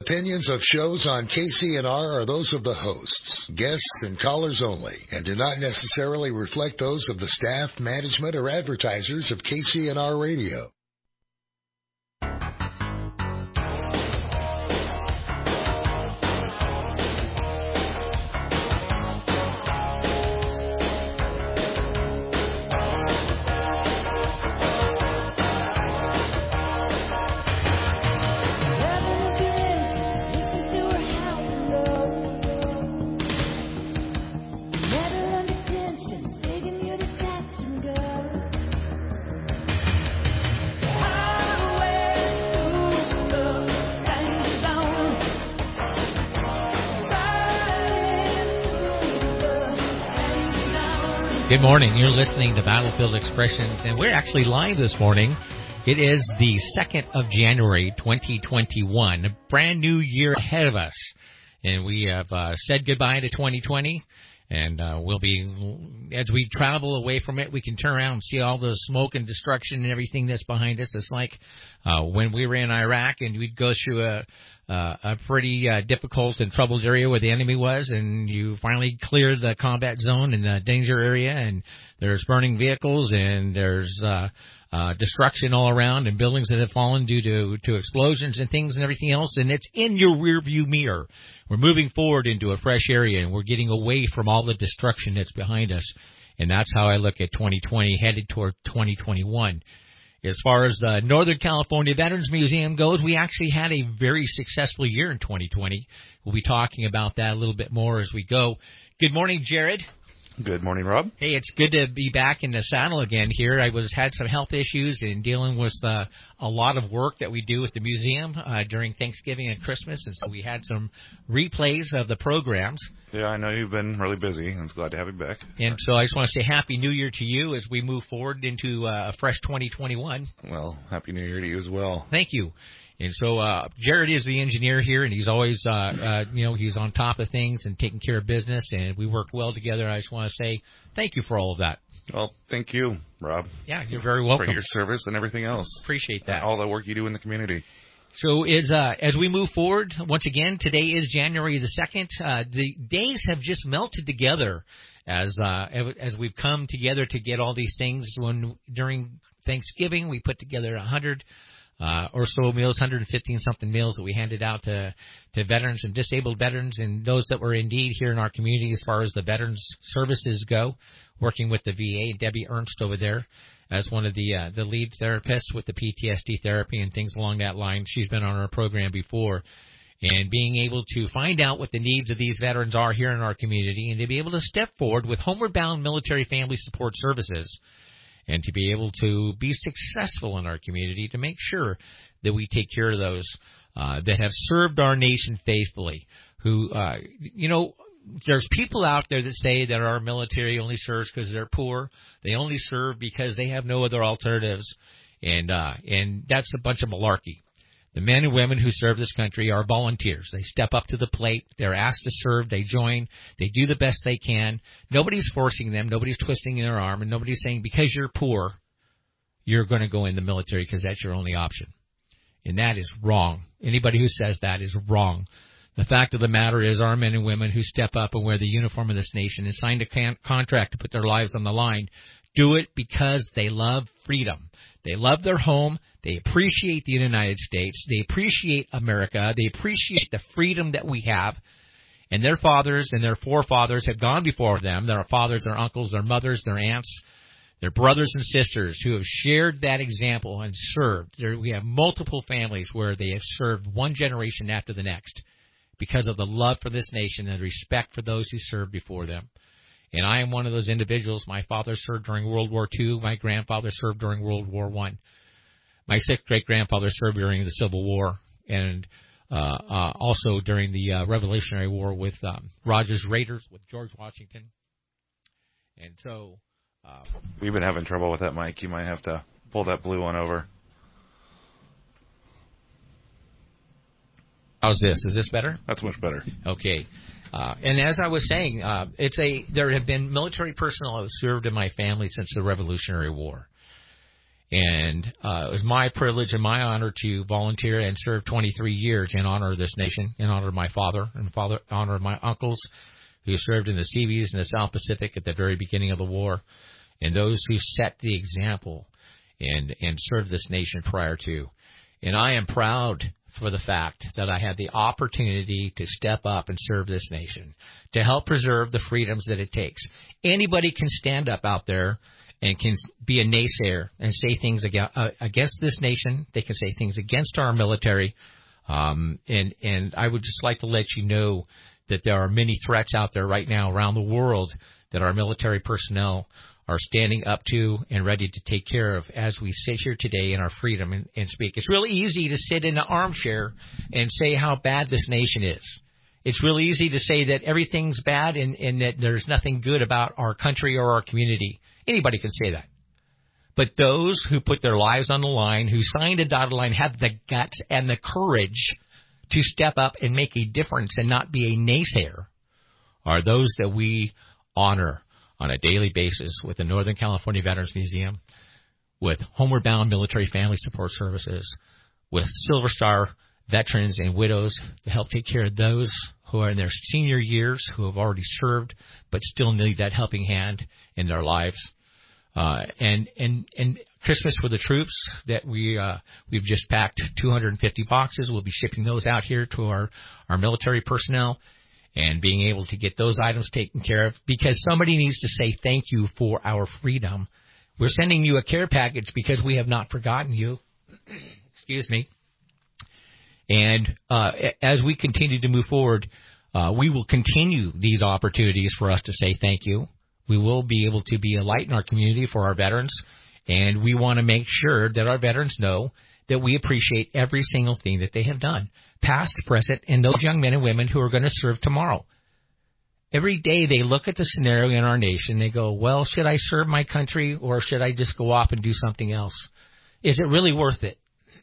Opinions of shows on KCNR are those of the hosts, guests, and callers only, and do not necessarily reflect those of the staff, management, or advertisers of KCNR Radio. Good morning. You're listening to Battlefield Expressions, and we're actually live this morning. It is the 2nd of January, 2021. A brand new year ahead of us. And we have said goodbye to 2020, and we'll be, as we travel away from it, we can turn around and see all the smoke and destruction and everything that's behind us. It's like when we were in Iraq and we'd go through a pretty difficult and troubled area where the enemy was, and you finally clear the combat zone and the danger area, and there's burning vehicles, and there's destruction all around, and buildings that have fallen due to explosions and things and everything else, and it's in your rearview mirror. We're moving forward into a fresh area, and we're getting away from all the destruction that's behind us, and that's how I look at 2020, headed toward 2021. As far as the Northern California Veterans Museum goes, we actually had a very successful year in 2020. We'll be talking about that a little bit more as we go. Good morning, Jared. Good morning, Rob. Hey, it's good to be back in the saddle again here. I had some health issues and dealing with a lot of work that we do at the museum during Thanksgiving and Christmas, and so we had some replays of the programs. Yeah, I know you've been really busy. I'm glad to have you back. And so I just want to say Happy New Year to you as we move forward into a fresh 2021. Well, Happy New Year to you as well. Thank you. And so Jared is the engineer here, and he's always, he's on top of things and taking care of business, and we worked well together. I just want to say thank you for all of that. Well, thank you, Rob. Yeah, you're very welcome. For your service and everything else. Appreciate that. And all the work you do in the community. So as we move forward, once again, today is January the 2nd. The days have just melted together as we've come together to get all these things. During Thanksgiving, we put together 100 or so meals, 115-something meals that we handed out to veterans and disabled veterans and those that were in need here in our community as far as the veterans services go, working with the VA. Debbie Ernst over there as one of the lead therapists with the PTSD therapy and things along that line. She's been on our program before. And being able to find out what the needs of these veterans are here in our community and to be able to step forward with Homeward Bound Military Family Support Services and to be able to be successful in our community to make sure that we take care of those that have served our nation faithfully, who, there's people out there that say that our military only serves because they're poor. They only serve because they have no other alternatives, and that's a bunch of malarkey. The men and women who serve this country are volunteers. They step up to the plate. They're asked to serve. They join. They do the best they can. Nobody's forcing them. Nobody's twisting their arm. And nobody's saying because you're poor, you're going to go in the military because that's your only option. And that is wrong. Anybody who says that is wrong. The fact of the matter is our men and women who step up and wear the uniform of this nation and signed a contract to put their lives on the line do it because they love freedom. They love their home. They appreciate the United States. They appreciate America. They appreciate the freedom that we have. And their fathers and their forefathers have gone before them. Their fathers, their uncles, their mothers, their aunts, their brothers and sisters who have shared that example and served. We have multiple families where they have served one generation after the next because of the love for this nation and respect for those who served before them. And I am one of those individuals. My father served during World War II. My grandfather served during World War I. My sixth great-grandfather served during the Civil War and also during the Revolutionary War with Rogers Raiders with George Washington. And so we've been having trouble with that mic. You might have to pull that blue one over. How's this? Is this better? That's much better. Okay. And as I was saying, there have been military personnel who served in my family since the Revolutionary War. And it was my privilege and my honor to volunteer and serve 23 years in honor of this nation, in honor of my father, and honor of my uncles who served in the Seabees and the South Pacific at the very beginning of the war, and those who set the example and served this nation prior to. And I am proud for the fact that I had the opportunity to step up and serve this nation, to help preserve the freedoms that it takes. Anybody can stand up out there and can be a naysayer and say things against this nation. They can say things against our military. And I would just like to let you know that there are many threats out there right now around the world that our military personnel are standing up to and ready to take care of as we sit here today in our freedom and speak. It's really easy to sit in an armchair and say how bad this nation is. It's really easy to say that everything's bad and that there's nothing good about our country or our community. Anybody can say that. But those who put their lives on the line, who signed a dotted line, have the guts and the courage to step up and make a difference and not be a naysayer, are those that we honor on a daily basis with the Northern California Veterans Museum, with Homeward Bound Military Family Support Services, with Silver Star veterans and widows to help take care of those who are in their senior years, who have already served but still need that helping hand in their lives. And Christmas for the troops that we've just packed 250 boxes. We'll be shipping those out here to our military personnel and being able to get those items taken care of, because somebody needs to say thank you for our freedom. We're sending you a care package because we have not forgotten you. Excuse me. And as we continue to move forward, we will continue these opportunities for us to say thank you. We will be able to be a light in our community for our veterans, and we want to make sure that our veterans know that we appreciate every single thing that they have done, past, present, and those young men and women who are going to serve tomorrow. Every day they look at the scenario in our nation, they go, well, should I serve my country or should I just go off and do something else? Is it really worth it?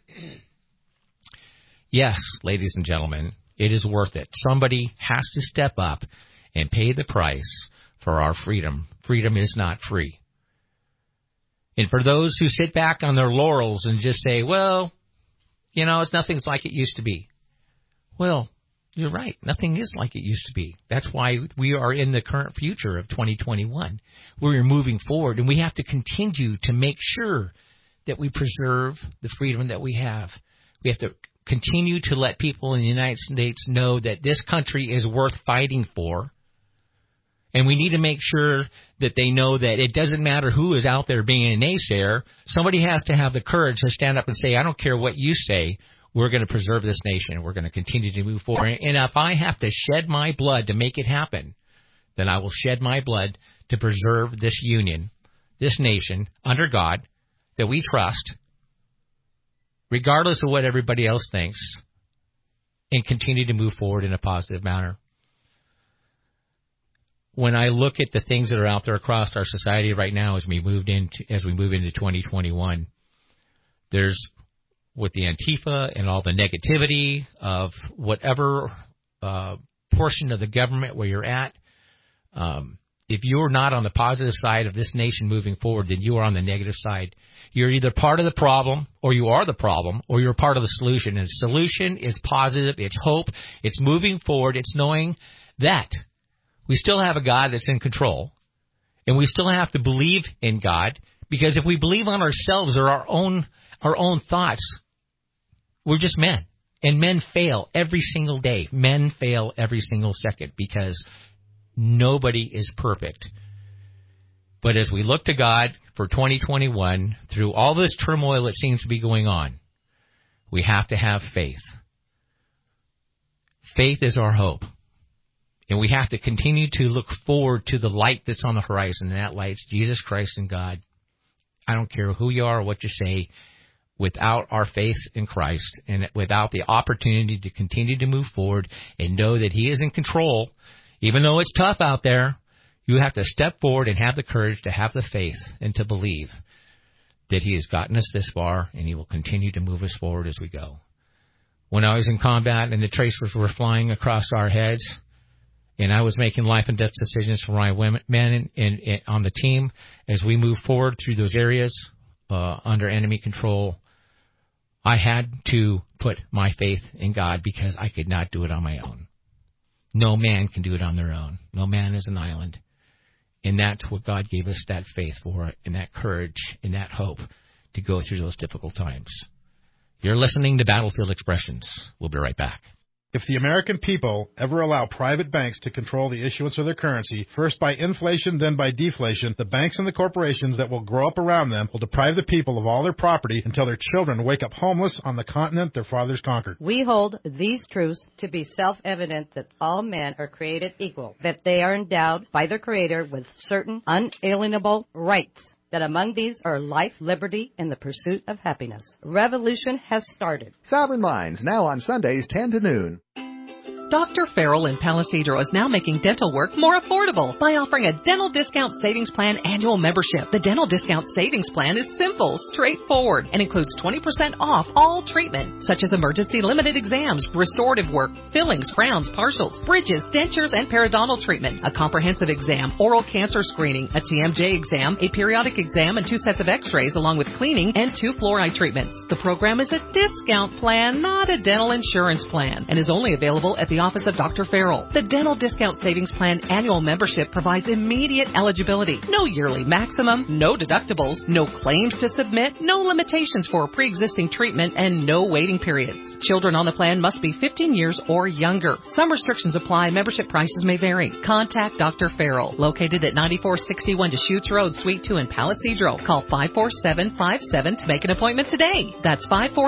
Yes, ladies and gentlemen, it is worth it. Somebody has to step up and pay the price for our freedom. Freedom is not free. And for those who sit back on their laurels and just say, well, nothing's like it used to be. Well, you're right. Nothing is like it used to be. That's why we are in the current future of 2021. We're moving forward, and we have to continue to make sure that we preserve the freedom that we have. We have to continue to let people in the United States know that this country is worth fighting for. And we need to make sure that they know that it doesn't matter who is out there being a naysayer. Somebody has to have the courage to stand up and say, I don't care what you say. We're going to preserve this nation. We're going to continue to move forward. And if I have to shed my blood to make it happen, then I will shed my blood to preserve this union, this nation, under God, that we trust, regardless of what everybody else thinks, and continue to move forward in a positive manner. When I look at the things that are out there across our society right now as we move into 2021, there's, with the Antifa and all the negativity of whatever portion of the government where you're at, if you're not on the positive side of this nation moving forward, then you are on the negative side. You're either part of the problem, or you are the problem, or you're part of the solution. And the solution is positive, it's hope, it's moving forward, it's knowing that we still have a God that's in control, and we still have to believe in God, because if we believe on ourselves or our own thoughts, we're just men. And men fail every single day. Men fail every single second, because nobody is perfect. But as we look to God for 2021, through all this turmoil that seems to be going on, we have to have faith. Faith is our hope. And we have to continue to look forward to the light that's on the horizon, and that light's Jesus Christ and God. I don't care who you are or what you say. Without our faith in Christ and without the opportunity to continue to move forward and know that He is in control, even though it's tough out there, you have to step forward and have the courage to have the faith and to believe that He has gotten us this far and He will continue to move us forward as we go. When I was in combat and the tracers were flying across our heads, and I was making life and death decisions for my men and on the team as we move forward through those areas, under enemy control, I had to put my faith in God because I could not do it on my own. No man can do it on their own. No man is an island. And that's what God gave us that faith for, and that courage, and that hope to go through those difficult times. You're listening to Battlefield Expressions. We'll be right back. If the American people ever allow private banks to control the issuance of their currency, first by inflation, then by deflation, the banks and the corporations that will grow up around them will deprive the people of all their property until their children wake up homeless on the continent their fathers conquered. We hold these truths to be self-evident that all men are created equal, that they are endowed by their Creator with certain unalienable rights, that among these are life, liberty, and the pursuit of happiness. Revolution has started. Sovereign Minds, now on Sundays 10 to noon. Dr. Farrell in Palisadro is now making dental work more affordable by offering a Dental Discount Savings Plan annual membership. The Dental Discount Savings Plan is simple, straightforward, and includes 20% off all treatment, such as emergency limited exams, restorative work, fillings, crowns, partials, bridges, dentures, and periodontal treatment, a comprehensive exam, oral cancer screening, a TMJ exam, a periodic exam, and 2 sets of x-rays, along with cleaning and 2 fluoride treatments. The program is a discount plan, not a dental insurance plan, and is only available at the office of Dr. Farrell. The Dental Discount Savings Plan annual membership provides immediate eligibility. No yearly maximum, no deductibles, no claims to submit, no limitations for pre-existing treatment, and no waiting periods. Children on the plan must be 15 years or younger. Some restrictions apply. Membership prices may vary. Contact Dr. Farrell, located at 9461 Deschutes Road, Suite 2 in Palisadro. Call 547-57 to make an appointment today. That's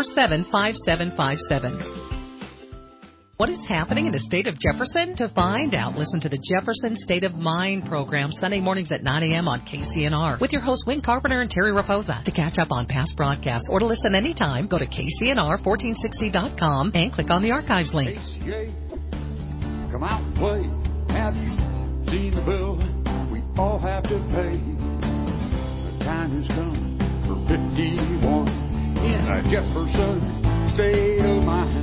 547-5757. What is happening in the state of Jefferson? To find out, listen to the Jefferson State of Mind program Sunday mornings at 9 a.m. on KCNR with your hosts Win Carpenter and Terry Raposa. To catch up on past broadcasts or to listen anytime, go to KCNR1460.com and click on the archives link. ACA, come out and play. Have you seen the bill we all have to pay? The time has come for 51 in a Jefferson State of Mind.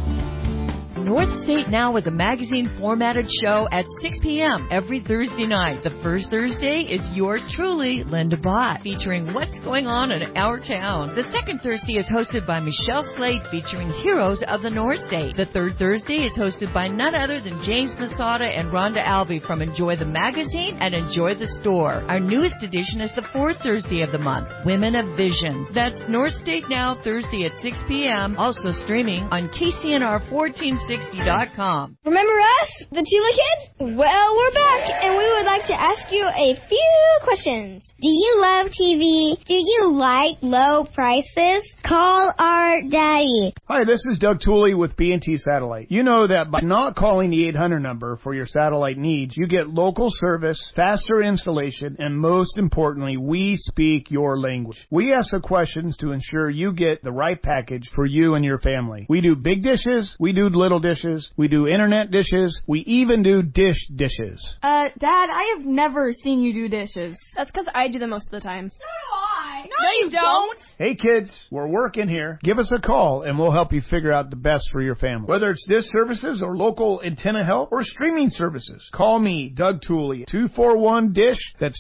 North State Now is a magazine-formatted show at 6 p.m. every Thursday night. The first Thursday is yours truly, Linda Bott, featuring what's going on in our town. The second Thursday is hosted by Michelle Slade, featuring heroes of the North State. The third Thursday is hosted by none other than James Masada and Rhonda Albee from Enjoy the Magazine and Enjoy the Store. Our newest edition is the fourth Thursday of the month, Women of Vision. That's North State Now, Thursday at 6 p.m., also streaming on KCNR 1460.com. Remember us, the Tula Kids? Well, we're back, and we would like to ask you a few questions. Do you love TV? Do you like low prices? Call our daddy. Hi, this is Doug Tooley with B&T Satellite. You know that by not calling the 800 number for your satellite needs, you get local service, faster installation, and most importantly, we speak your language. We ask the questions to ensure you get the right package for you and your family. We do big dishes, we do little dishes, we do internet dishes, we even do dish dishes. Dad, I have never seen you do dishes. That's because I do them most of the time. So do I. No, you don't. Hey kids, we're working here. Give us a call and we'll help you figure out the best for your family. Whether it's dish services or local antenna help or streaming services, call me, Doug Tooley, 241-DISH. That's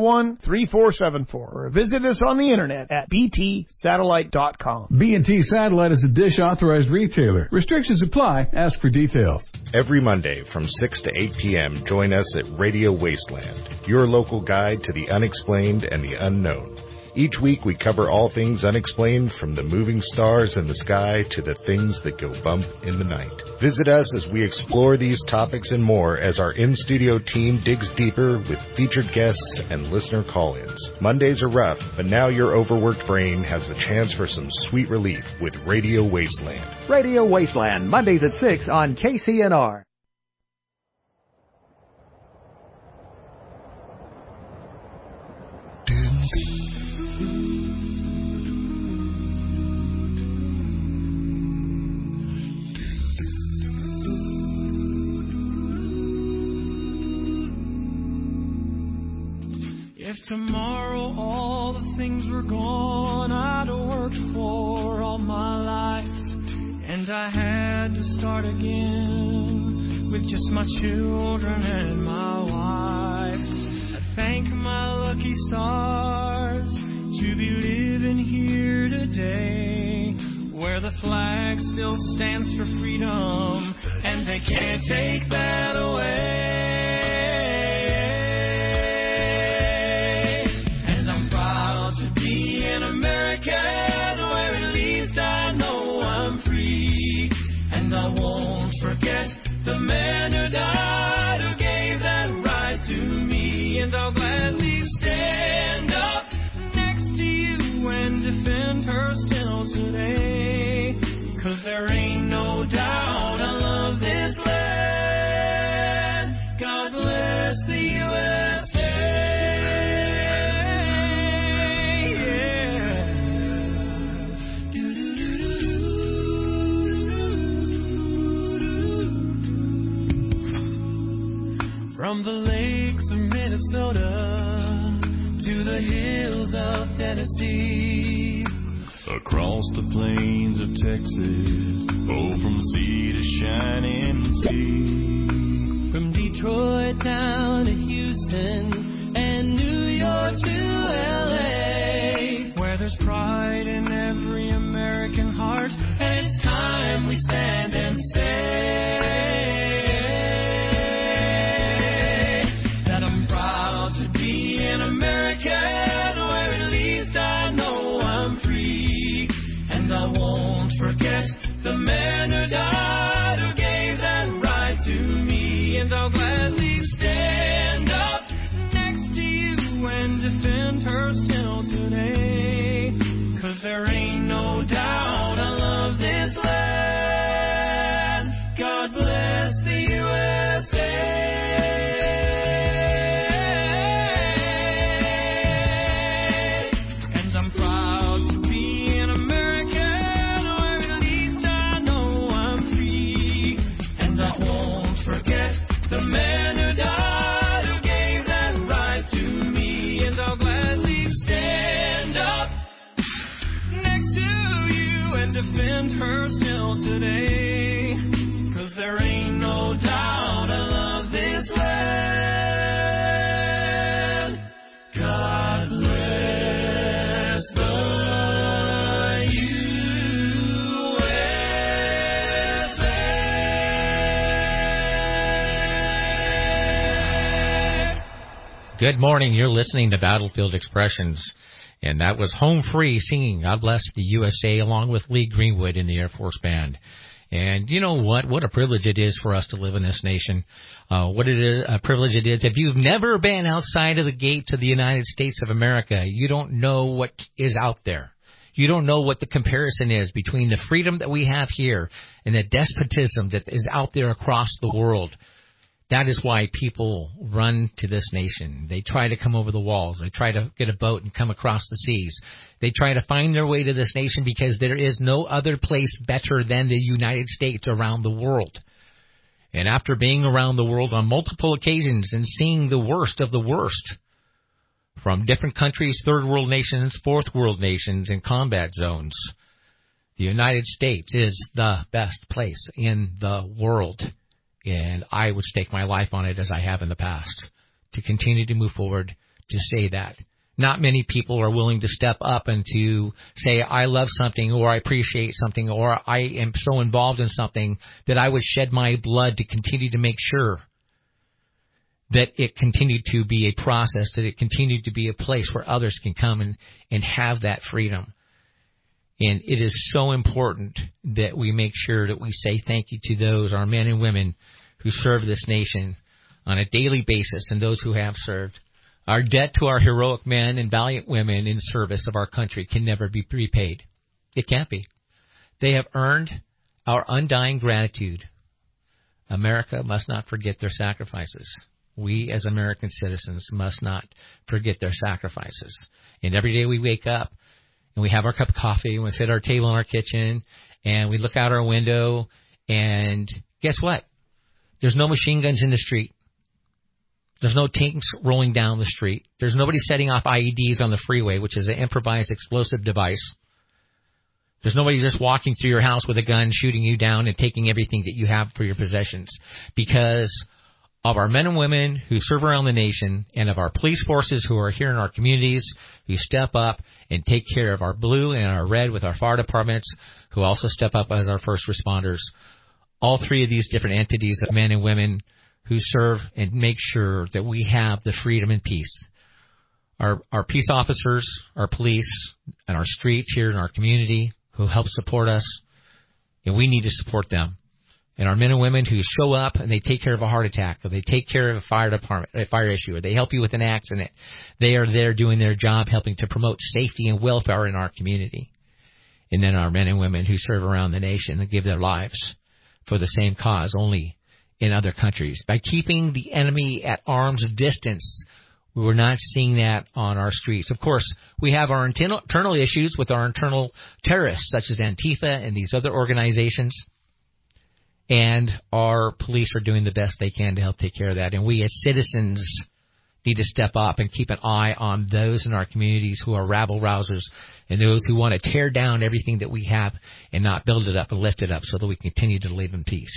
241-3474. Or visit us on the internet at btsatellite.com. B&T Satellite is a Dish authorized retailer. Restrictions apply. Ask for details. Every Monday from 6 to 8 p.m., join us at Radio Wasteland, your local guide to the unexplained and the unknown. Each week we cover all things unexplained, from the moving stars in the sky to the things that go bump in the night. Visit us as we explore these topics and more as our in-studio team digs deeper with featured guests and listener call-ins. Mondays are rough, but now your overworked brain has a chance for some sweet relief with Radio Wasteland. Radio Wasteland, Mondays at 6 on KCNR. If tomorrow all the things were gone I'd worked for all my life, and I had to start again with just my children and my wife, I thank my lucky stars to be living here today, where the flag still stands for freedom, and they can't take that away. And I'm proud to be an American, where at least I know I'm free. And I won't forget the man who died, who gave that right to me. And I'll gladly stand up next to you and defend her still today. 'Cause there ain't no doubt I love this land. God bless the USA. From the lakes of Minnesota to the hills of Tennessee, across the plains of Texas, oh, from sea to shining sea. From Detroit down to Houston and New York to LA, where there's pride in every American heart, and it's time we stand and say that I'm proud to be an American, where at least I know I'm free. And I won't forget the man who died, who gave that right to me. And I'll gladly stand up next to you and defend her still today. 'Cause there ain't no doubt I love this land. God bless the USA. And I'm proud to be an American, where at least I know I'm free. And I won't forget the man who died, who gave that right to me. And I'll gladly stand up next to you and defend her still today. 'Cause there ain't no doubt I love this land. God bless the USA. Good morning. You're listening to Battlefield Expressions, and that was Home Free singing God Bless the USA along with Lee Greenwood in the Air Force Band. And you know what? What a privilege it is for us to live in this nation. What it is, a privilege it is. If you've never been outside of the gates of the United States of America, you don't know what is out there. You don't know what the comparison is between the freedom that we have here and the despotism that is out there across the world. That is why people run to this nation. They try to come over the walls. They try to get a boat and come across the seas. They try to find their way to this nation because there is no other place better than the United States around the world. And after being around the world on multiple occasions and seeing the worst of the worst from different countries, third world nations, fourth world nations, and combat zones, the United States is the best place in the world. And I would stake my life on it, as I have in the past, to continue to move forward, to say that. Not many people are willing to step up and to say, I love something, or I appreciate something, or I am so involved in something that I would shed my blood to continue to make sure that it continued to be a process, that it continued to be a place where others can come and have that freedom. And it is so important that we make sure that we say thank you to those, our men and women, who serve this nation on a daily basis, and those who have served. Our debt to our heroic men and valiant women in service of our country can never be repaid. It can't be. They have earned our undying gratitude. America must not forget their sacrifices. We as American citizens must not forget their sacrifices. And every day we wake up and we have our cup of coffee and we sit at our table in our kitchen and we look out our window, and guess what? There's no machine guns in the street. There's no tanks rolling down the street. There's nobody setting off IEDs on the freeway, which is an improvised explosive device. There's nobody just walking through your house with a gun, shooting you down and taking everything that you have for your possessions. Because of our men and women who serve around the nation and of our police forces who are here in our communities, who step up and take care of our blue and our red with our fire departments, who also step up as our first responders. All three of these different entities of men and women who serve and make sure that we have the freedom and peace. Our peace officers, our police, and our streets here in our community who help support us, and we need to support them. And our men and women who show up and they take care of a heart attack, or they take care of a fire issue, or they help you with an accident. They are there doing their job, helping to promote safety and welfare in our community. And then our men and women who serve around the nation and give their lives for the same cause, only in other countries. By keeping the enemy at arm's distance, we're not seeing that on our streets. Of course, we have our internal issues with our internal terrorists, such as Antifa and these other organizations. And our police are doing the best they can to help take care of that. And we as citizens need to step up and keep an eye on those in our communities who are rabble-rousers and those who want to tear down everything that we have and not build it up and lift it up so that we continue to live in peace.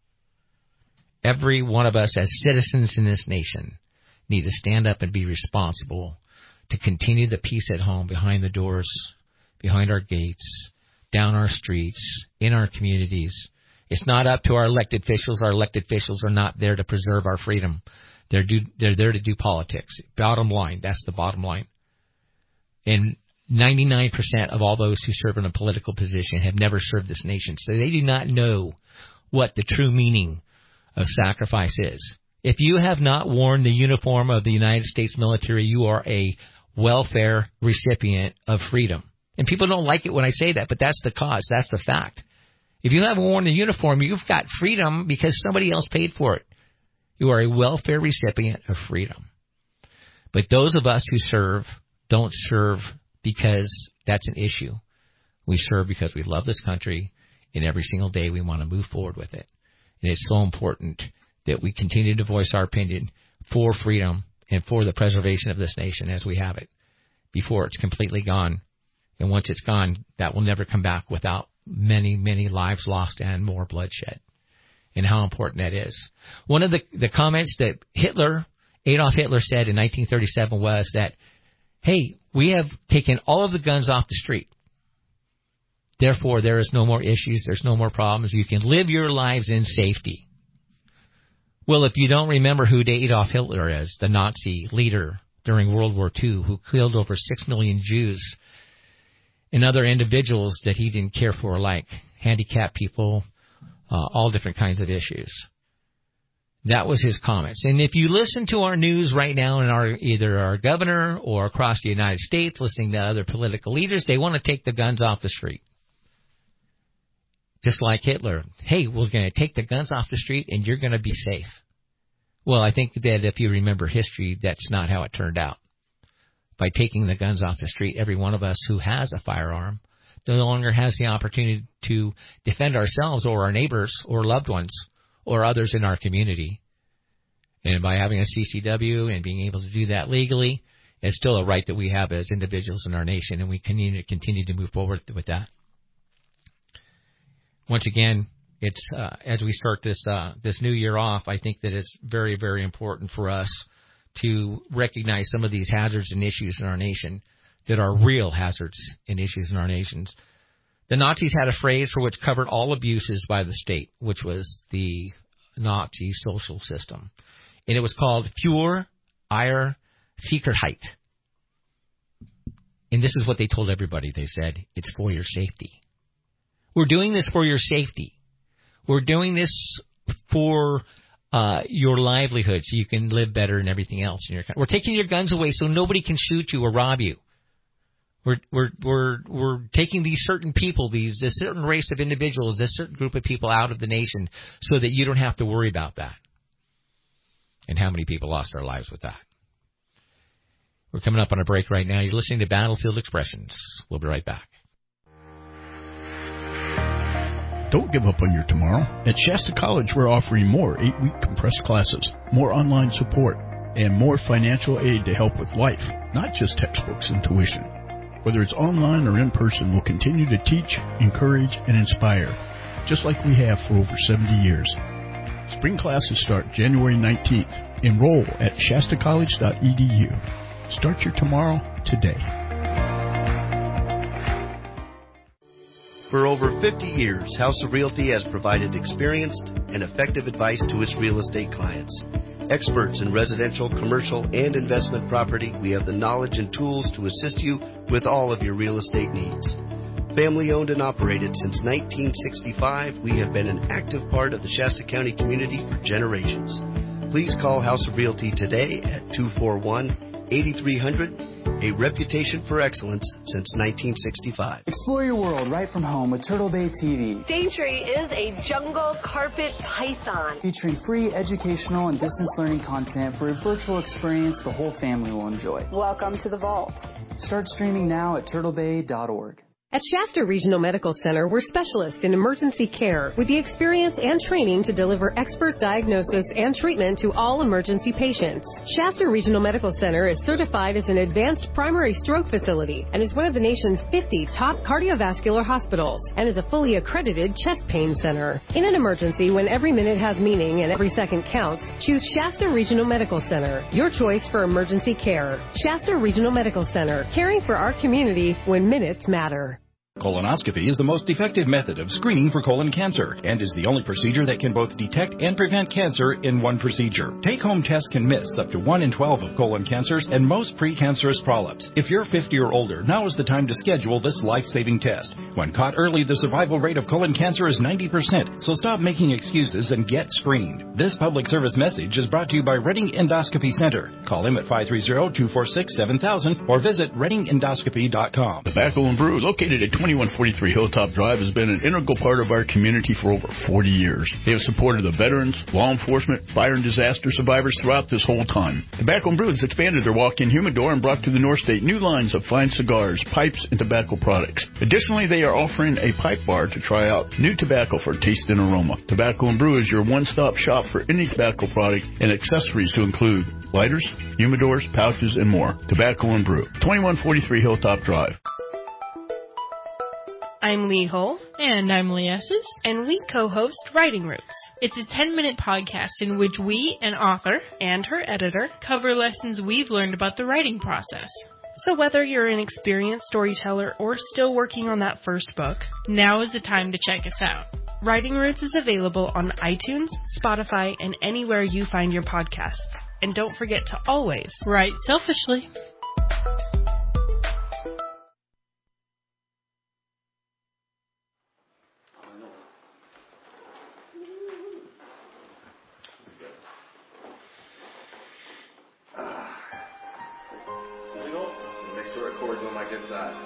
Every one of us as citizens in this nation need to stand up and be responsible to continue the peace at home, behind the doors, behind our gates, down our streets, in our communities. It's not up to our elected officials. Our elected officials are not there to preserve our freedom. They're there to do politics. Bottom line, that's the bottom line. And 99% of all those who serve in a political position have never served this nation, so they do not know what the true meaning of sacrifice is. If you have not worn the uniform of the United States military, you are a welfare recipient of freedom. And people don't like it when I say that, but that's the cause. That's the fact. If you haven't worn the uniform, you've got freedom because somebody else paid for it. You are a welfare recipient of freedom. But those of us who serve don't serve because that's an issue. We serve because we love this country, and every single day we want to move forward with it. And it's so important that we continue to voice our opinion for freedom and for the preservation of this nation as we have it before it's completely gone. And once it's gone, that will never come back without many, many lives lost and more bloodshed. And how important that is. One of the comments that Adolf Hitler said in 1937 was that, hey, we have taken all of the guns off the street. Therefore, there is no more issues. There's no more problems. You can live your lives in safety. Well, if you don't remember who Adolf Hitler is, the Nazi leader during World War II who killed over 6 million Jews and other individuals that he didn't care for, like handicapped people, all different kinds of issues. That was his comments. And if you listen to our news right now, and either our governor or across the United States, listening to other political leaders, they want to take the guns off the street. Just like Hitler. Hey, we're going to take the guns off the street and you're going to be safe. Well, I think that if you remember history, that's not how it turned out. By taking the guns off the street, every one of us who has a firearm no longer has the opportunity to defend ourselves or our neighbors or loved ones or others in our community. And by having a CCW and being able to do that legally, it's still a right that we have as individuals in our nation, and we continue to move forward with that. Once again, it's as we start this new year off, I think that it's very, very important for us to recognize some of these hazards and issues in our nation that are real hazards and issues in our nations. The Nazis had a phrase for which covered all abuses by the state, which was the Nazi social system. And it was called Für Ihre Sicherheit. And this is what they told everybody. They said, it's for your safety. We're doing this for your safety. We're doing this for your livelihood so you can live better and everything else in your country. We're taking your guns away so nobody can shoot you or rob you. We're taking these certain people, this certain race of individuals, this certain group of people out of the nation so that you don't have to worry about that. And how many people lost their lives with that? We're coming up on a break right now. You're listening to Battlefield Expressions. We'll be right back. Don't give up on your tomorrow. At Shasta College, we're offering more 8-week compressed classes, more online support, and more financial aid to help with life, not just textbooks and tuition. Whether it's online or in person, we'll continue to teach, encourage, and inspire, just like we have for over 70 years. Spring classes start January 19th. Enroll at shastacollege.edu. Start your tomorrow today. For over 50 years, House of Realty has provided experienced and effective advice to its real estate clients. Experts in residential, commercial, and investment property, we have the knowledge and tools to assist you with all of your real estate needs. Family owned and operated since 1965, we have been an active part of the Shasta County community for generations. Please call House of Realty today at 241-8300. A reputation for excellence since 1965. Explore your world right from home with Turtle Bay TV. Daintree is a jungle carpet python. Featuring free educational and distance learning content for a virtual experience the whole family will enjoy. Welcome to the vault. Start streaming now at turtlebay.org. At Shasta Regional Medical Center, we're specialists in emergency care with the experience and training to deliver expert diagnosis and treatment to all emergency patients. Shasta Regional Medical Center is certified as an advanced primary stroke facility and is one of the nation's 50 top cardiovascular hospitals and is a fully accredited chest pain center. In an emergency, when every minute has meaning and every second counts, choose Shasta Regional Medical Center, your choice for emergency care. Shasta Regional Medical Center, caring for our community when minutes matter. Colonoscopy is the most effective method of screening for colon cancer and is the only procedure that can both detect and prevent cancer in one procedure. Take-home tests can miss up to 1 in 12 of colon cancers and most precancerous polyps. If you're 50 or older, now is the time to schedule this life-saving test. When caught early, the survival rate of colon cancer is 90%, so stop making excuses and get screened. This public service message is brought to you by Redding Endoscopy Center. Call them at 530-246-7000 or visit reddingendoscopy.com. Tobacco and Brew, located at 2143 Hilltop Drive, has been an integral part of our community for over 40 years. They have supported the veterans, law enforcement, fire and disaster survivors throughout this whole time. Tobacco and Brew has expanded their walk-in humidor and brought to the North State new lines of fine cigars, pipes, and tobacco products. Additionally, they are offering a pipe bar to try out new tobacco for taste and aroma. Tobacco and Brew is your one-stop shop for any tobacco product and accessories to include lighters, humidors, pouches, and more. Tobacco and Brew, 2143 Hilltop Drive. I'm Lee Hull. And I'm Lee Esses. And we co-host Writing Roots. It's a 10-minute podcast in which we, an author, and her editor, cover lessons we've learned about the writing process. So whether you're an experienced storyteller or still working on that first book, now is the time to check us out. Writing Roots is available on iTunes, Spotify, and anywhere you find your podcasts. And don't forget to always write selfishly. Make sure it records on my good side.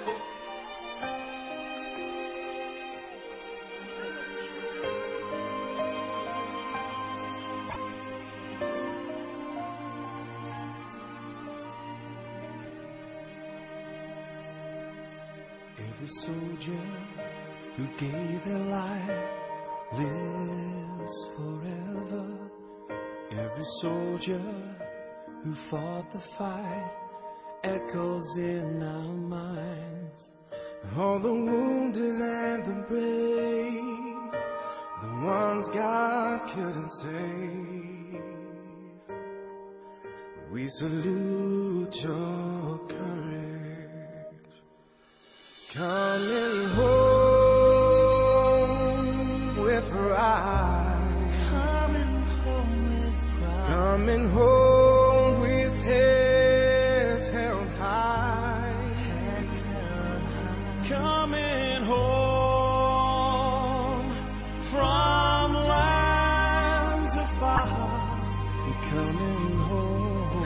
Every soldier who gave their life lives forever. Every soldier who fought the fight echoes in our minds. All the wounded and the brave, the ones God couldn't save. We salute your courage. Coming home with pride. Coming home with pride. Coming home with heads held high. Heads held high. Coming home from lands afar. Coming home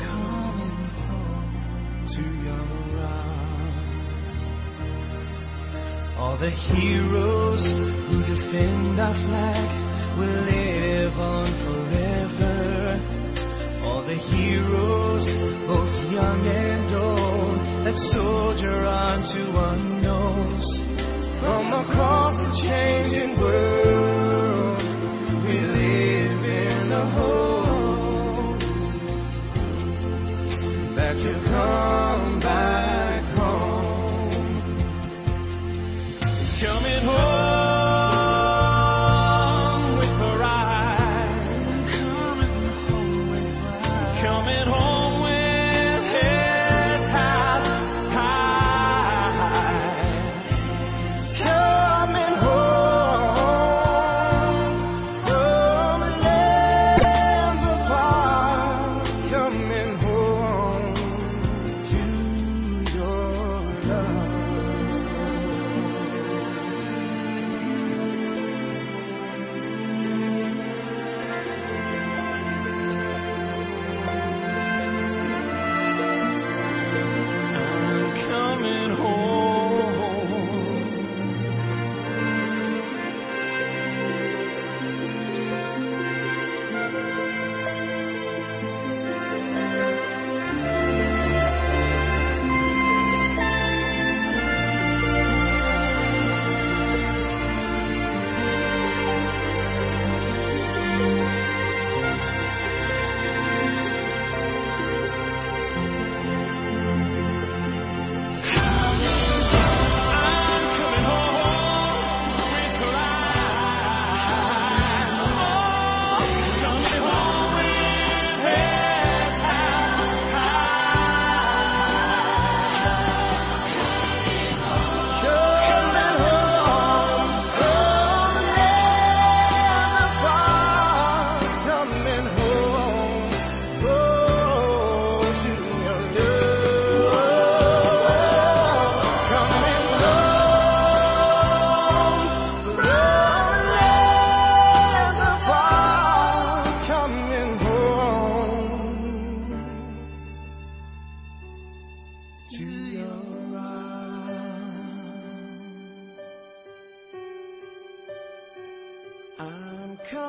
to your arms. All the heroes who defend our flag will live on forever. All the heroes, both young and old, that soldier on to unknowns. From across the changing world, we live in the hope that you come back home. Coming home with pride.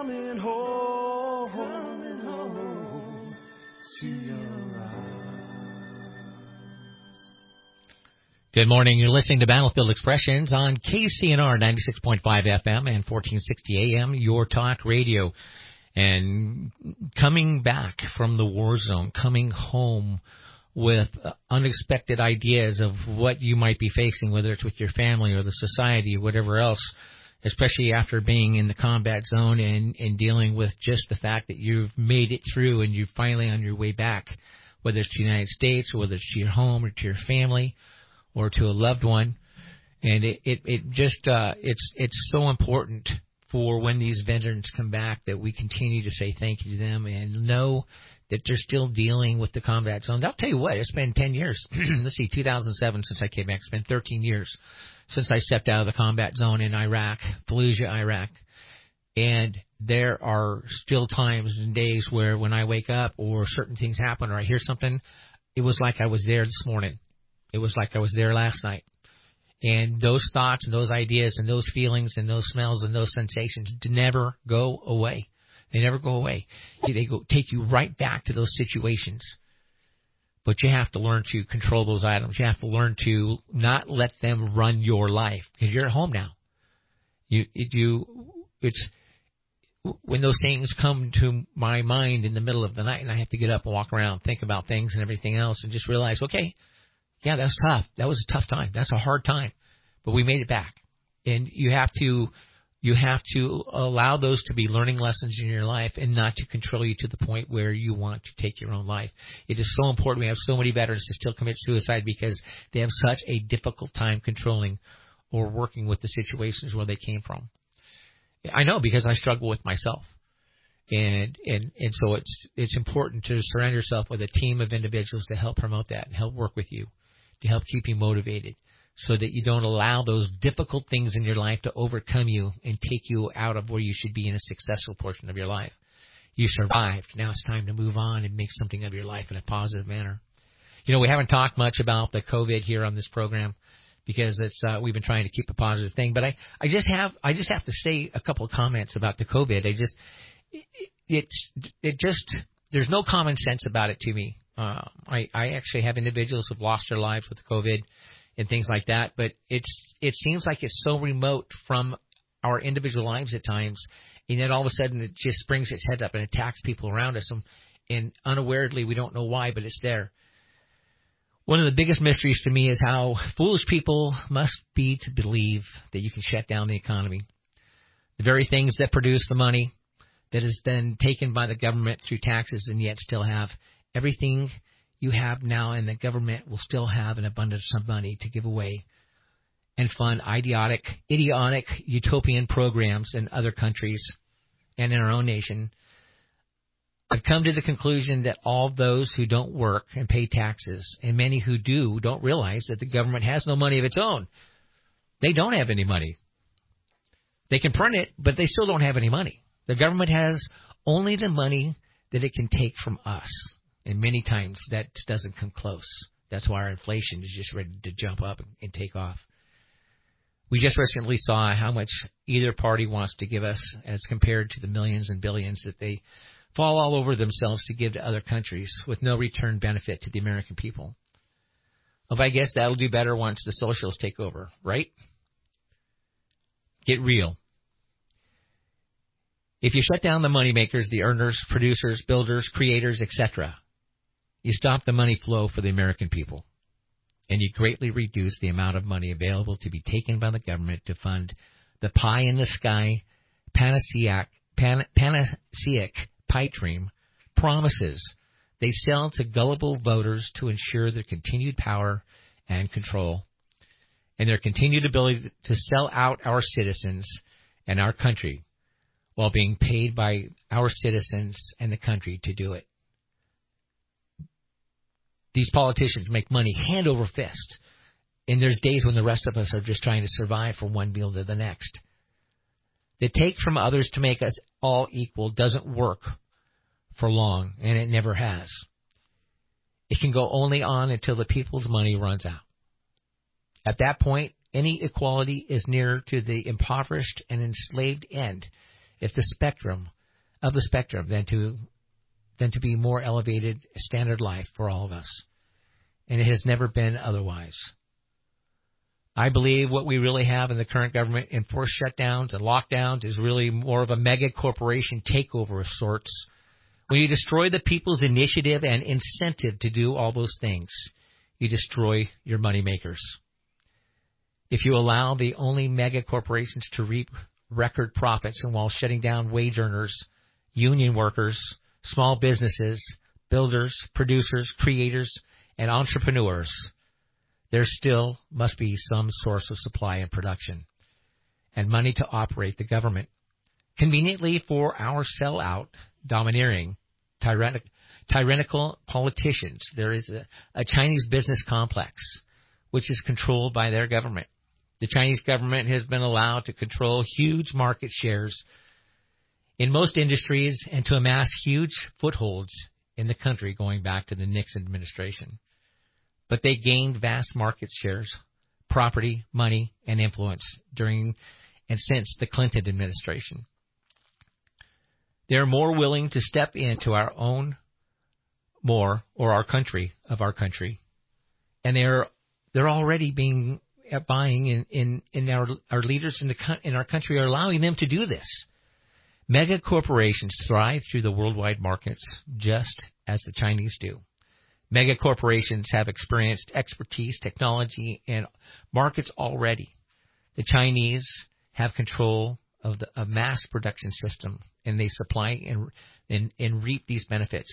coming home, to your eyes. Good morning. You're listening to Battlefield Expressions on KCNR 96.5 FM and 1460 AM, Your Talk Radio. And coming back from the war zone, coming home with unexpected ideas of what you might be facing, whether it's with your family or the society or whatever else, especially after being in the combat zone and dealing with just the fact that you've made it through and you're finally on your way back, whether it's to the United States or whether it's to your home or to your family or to a loved one. And it's so important for when these veterans come back that we continue to say thank you to them and know that they're still dealing with the combat zone. I'll tell you what, it's been 10 years. Let's see, 2007 since I came back. It's been 13 years since I stepped out of the combat zone in Iraq, Fallujah, Iraq. And there are still times and days where when I wake up or certain things happen or I hear something, it was like I was there this morning. It was like I was there last night. And those thoughts and those ideas and those feelings and those smells and those sensations never go away. They never go away. They take you right back to those situations. But you have to learn to control those items. You have to learn to not let them run your life because you're at home now. It's when those things come to my mind in the middle of the night and I have to get up and walk around, think about things and everything else and just realize, okay, yeah, that's tough. That was a tough time. That's a hard time. But we made it back. And you have to allow those to be learning lessons in your life and not to control you to the point where you want to take your own life. It is so important. We have so many veterans that still commit suicide because they have such a difficult time controlling or working with the situations where they came from. I know because I struggle with myself. And so it's important to surround yourself with a team of individuals to help promote that and help work with you, to help keep you motivated, so that you don't allow those difficult things in your life to overcome you and take you out of where you should be in a successful portion of your life. You survived. Now it's time to move on and make something of your life in a positive manner. You know, we haven't talked much about the COVID here on this program because we've been trying to keep a positive thing. But I just have to say a couple of comments about the COVID. There's no common sense about it to me. I actually have individuals who've lost their lives with COVID and things like that, but it seems like it's so remote from our individual lives at times, and then all of a sudden it just springs its head up and attacks people around us, and unawarely we don't know why, but it's there. One of the biggest mysteries to me is how foolish people must be to believe that you can shut down the economy. The very things that produce the money that is then taken by the government through taxes and yet still have everything you have now, and the government will still have an abundance of money to give away and fund idiotic, utopian programs in other countries and in our own nation. I've come to the conclusion that all those who don't work and pay taxes, and many who do, don't realize that the government has no money of its own. They don't have any money. They can print it, but they still don't have any money. The government has only the money that it can take from us. And many times that doesn't come close. That's why our inflation is just ready to jump up and take off. We just recently saw how much either party wants to give us as compared to the millions and billions that they fall all over themselves to give to other countries with no return benefit to the American people. Well, I guess that'll do better once the socialists take over, right? Get real. If you shut down the moneymakers, the earners, producers, builders, creators, etc., you stop the money flow for the American people, and you greatly reduce the amount of money available to be taken by the government to fund the pie-in-the-sky, panaceic pipe dream promises they sell to gullible voters to ensure their continued power and control, and their continued ability to sell out our citizens and our country while being paid by our citizens and the country to do it. These politicians make money hand over fist, and there's days when the rest of us are just trying to survive from one meal to the next. The take from others to make us all equal doesn't work for long, and it never has. It can go only on until the people's money runs out. At that point, any equality is nearer to the impoverished and enslaved end if the spectrum of the spectrum than to be more elevated standard life for all of us. And it has never been otherwise. I believe what we really have in the current government, enforced shutdowns and lockdowns, is really more of a mega corporation takeover of sorts. When you destroy the people's initiative and incentive to do all those things, you destroy your moneymakers. If you allow the only mega corporations to reap record profits and while shutting down wage earners, union workers, small businesses, builders, producers, creators, and entrepreneurs, there still must be some source of supply and production and money to operate the government. Conveniently for our sellout, domineering, tyrannical politicians, there is a Chinese business complex which is controlled by their government. The Chinese government has been allowed to control huge market shares in most industries and to amass huge footholds in the country going back to the Nixon administration. But they gained vast market shares, property, money, and influence during and since the Clinton administration. They are more willing to step into our own our country, and they're already buying in our leaders in our country are allowing them to do this. Mega corporations thrive through the worldwide markets just as the Chinese do. Mega corporations have experienced expertise, technology, and markets already. The Chinese have control of a mass production system, and they supply and reap these benefits.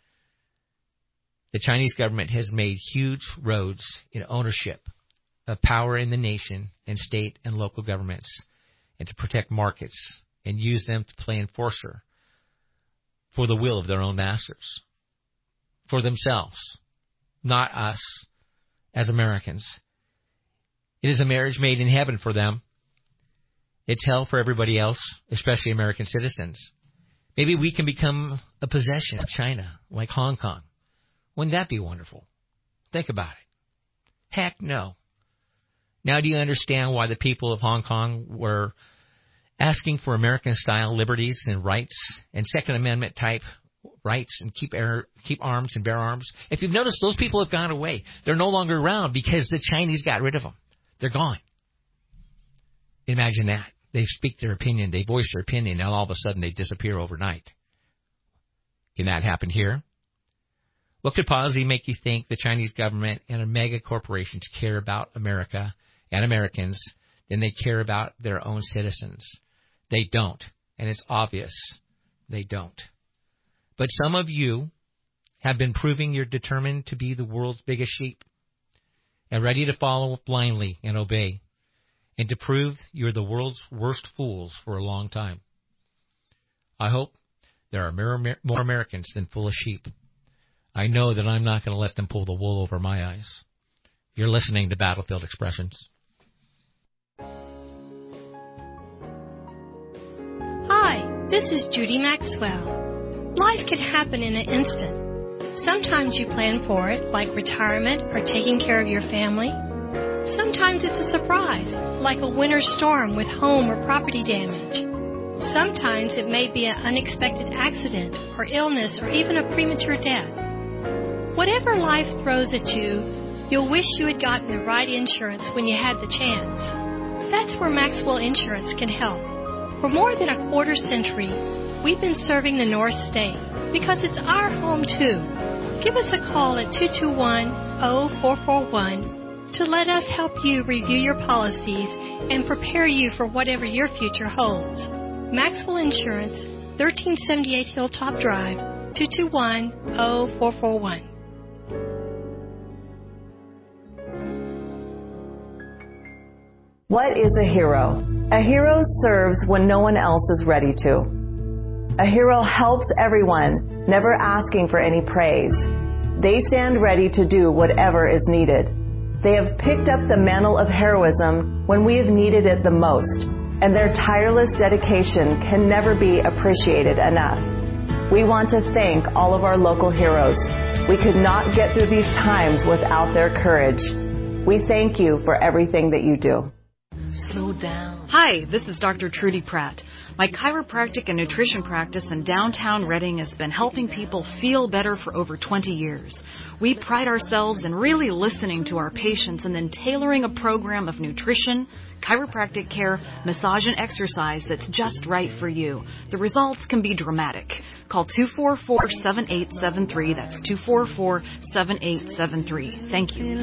The Chinese government has made huge roads in ownership of power in the nation and state and local governments, and to protect markets and use them to play enforcer for the will of their own masters, for themselves, not us as Americans. It is a marriage made in heaven for them. It's hell for everybody else, especially American citizens. Maybe we can become a possession of China, like Hong Kong. Wouldn't that be wonderful? Think about it. Heck no. Now do you understand why the people of Hong Kong were asking for American-style liberties and rights and Second Amendment-type rights and keep arms and bear arms? If you've noticed, those people have gone away. They're no longer around because the Chinese got rid of them. They're gone. Imagine that. They speak their opinion. They voice their opinion, and all of a sudden they disappear overnight. Can that happen here? What could possibly make you think the Chinese government and mega corporations care about America and Americans than they care about their own citizens? They don't, and it's obvious they don't. But some of you have been proving you're determined to be the world's biggest sheep and ready to follow blindly and obey, and to prove you're the world's worst fools for a long time. I hope there are more Americans than foolish sheep. I know that I'm not going to let them pull the wool over my eyes. You're listening to Battlefield Expressions. Hi, this is Judy Maxwell. Life can happen in an instant. Sometimes you plan for it, like retirement or taking care of your family. Sometimes it's a surprise, like a winter storm with home or property damage. Sometimes it may be an unexpected accident or illness or even a premature death. Whatever life throws at you, you'll wish you had gotten the right insurance when you had the chance. That's where Maxwell Insurance can help. For more than a quarter century, we've been serving the North State because it's our home too. Give us a call at 221-0441 to let us help you review your policies and prepare you for whatever your future holds. Maxwell Insurance, 1378 Hilltop Drive, 221-0441. What is a hero? A hero serves when no one else is ready to. A hero helps everyone, never asking for any praise. They stand ready to do whatever is needed. They have picked up the mantle of heroism when we have needed it the most, and their tireless dedication can never be appreciated enough. We want to thank all of our local heroes. We could not get through these times without their courage. We thank you for everything that you do. slow down. Hi, this is Dr. Trudy Pratt. My chiropractic and nutrition practice in downtown Reading has been helping people feel better for over 20 years. We pride ourselves in really listening to our patients and then tailoring a program of nutrition, chiropractic care, massage, and exercise that's just right for you. The results can be dramatic. Call 244-7873. That's 244-7873. Thank you.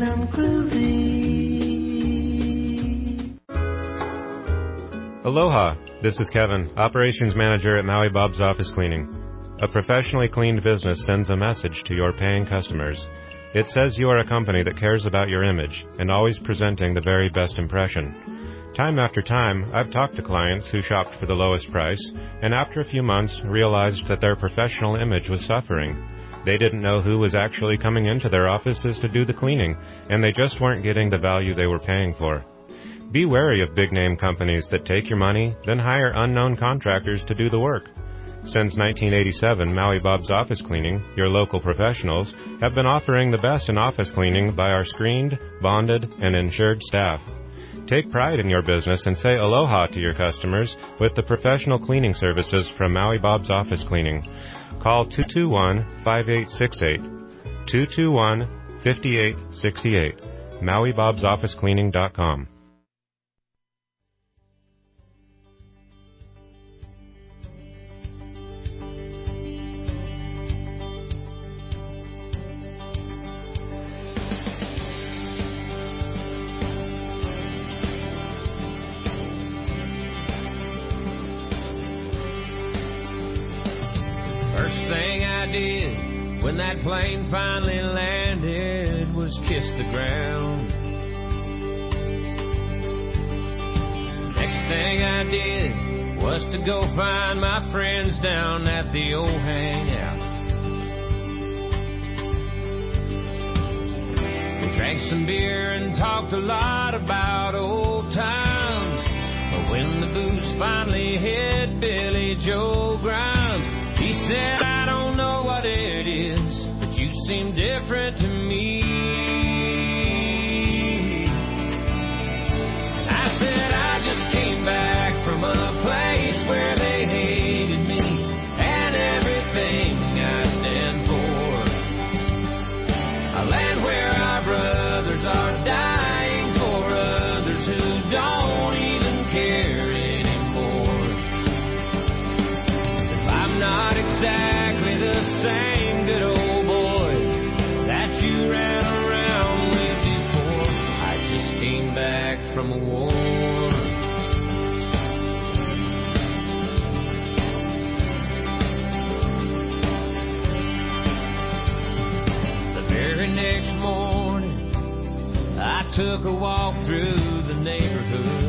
Aloha, this is Kevin, Operations Manager at Maui Bob's Office Cleaning. A professionally cleaned business sends a message to your paying customers. It says you are a company that cares about your image and always presenting the very best impression. Time after time, I've talked to clients who shopped for the lowest price and after a few months realized that their professional image was suffering. They didn't know who was actually coming into their offices to do the cleaning, and they just weren't getting the value they were paying for. Be wary of big-name companies that take your money, then hire unknown contractors to do the work. Since 1987, Maui Bob's Office Cleaning, your local professionals, have been offering the best in office cleaning by our screened, bonded, and insured staff. Take pride in your business and say aloha to your customers with the professional cleaning services from Maui Bob's Office Cleaning. Call 221-5868, 221-5868, MauiBob'sOfficeCleaning.com. When that plane finally landed was kiss the ground. Next thing I did was to go find my friends down at the old hangout. We drank some beer and talked a lot about old times. But when the booze finally hit Billy Joe Grimes, he said, I don't know what it is, but you seem different to me. I said, I just came back from a place where they hated me and everything I stand for. A land where our brothers are dying for others who don't even care anymore. If I'm not exactly the same good old boy that you ran around with before, I just came back from a war. The very next morning I took a walk through the neighborhood.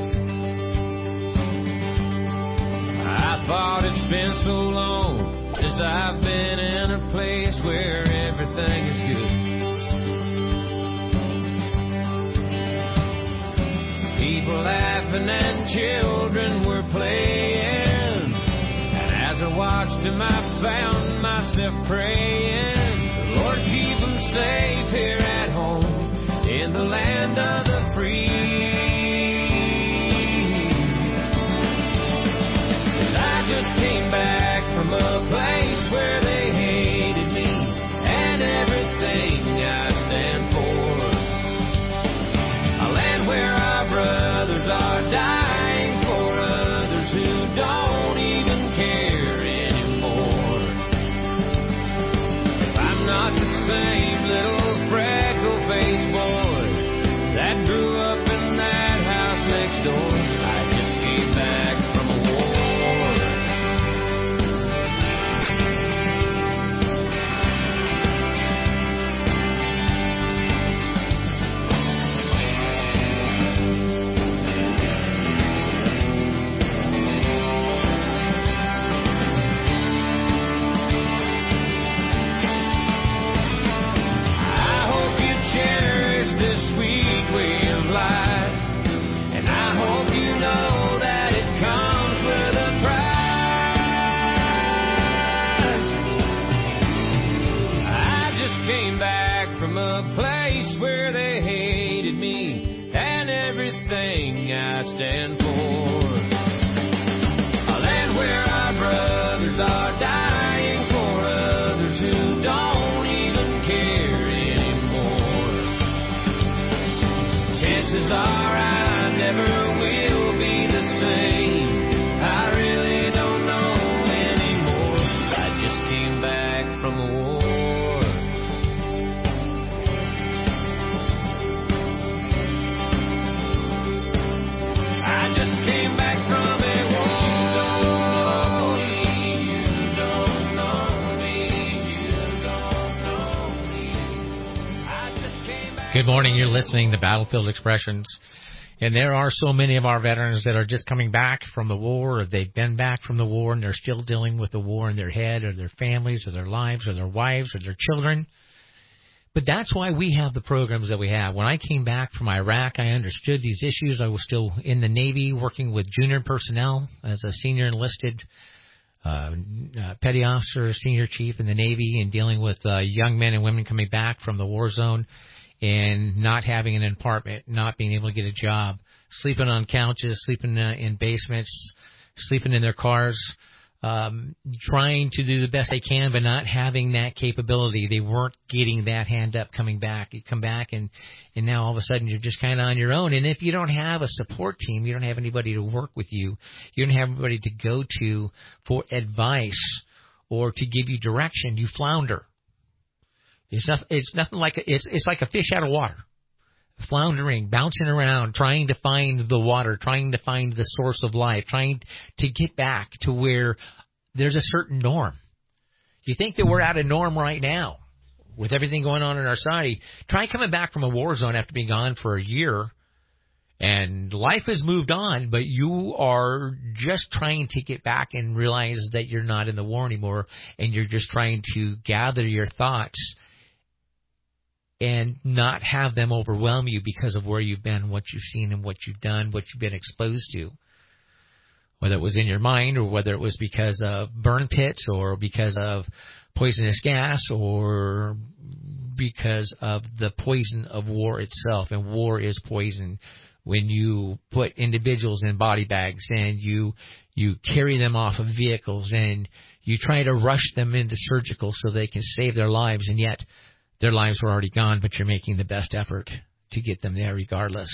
I thought it's been so long since I've been in a place where everything is good. People laughing and children were playing, and as I watched them I found myself praying, Lord, keep them safe here at home in the land of the free. I just came back from a place where they hated me and everything I stand for. A land where our brothers are dying for others who don't even care anymore. If I'm not the same little freckle-faced boy that grew up in that house next door, I just came back from a war. Good morning. You're listening to Battlefield Expressions. And there are so many of our veterans that are just coming back from the war, or they've been back from the war, and they're still dealing with the war in their head, or their families, or their lives, or their wives, or their children. But that's why we have the programs that we have. When I came back from Iraq, I understood these issues. I was still in the Navy working with junior personnel as a senior enlisted petty officer, senior chief in the Navy, and dealing with young men and women coming back from the war zone and not having an apartment, not being able to get a job, sleeping on couches, sleeping in basements, sleeping in their cars, trying to do the best they can, but not having that capability. They weren't getting that hand up coming back. You come back, and now all of a sudden you're just kind of on your own. And if you don't have a support team, you don't have anybody to work with you, you don't have anybody to go to for advice or to give you direction, you flounder. It's nothing like it's like a fish out of water, floundering, bouncing around, trying to find the water, trying to find the source of life, trying to get back to where there's a certain norm. You think that we're out of norm right now with everything going on in our society. Try coming back from a war zone after being gone for a year, and life has moved on, but you are just trying to get back and realize that you're not in the war anymore, and you're just trying to gather your thoughts and not have them overwhelm you because of where you've been, what you've seen, and what you've done, what you've been exposed to. Whether it was in your mind, or whether it was because of burn pits, or because of poisonous gas, or because of the poison of war itself. And war is poison. When you put individuals in body bags and you carry them off of vehicles and you try to rush them into surgical so they can save their lives, and yet their lives were already gone, but you're making the best effort to get them there regardless.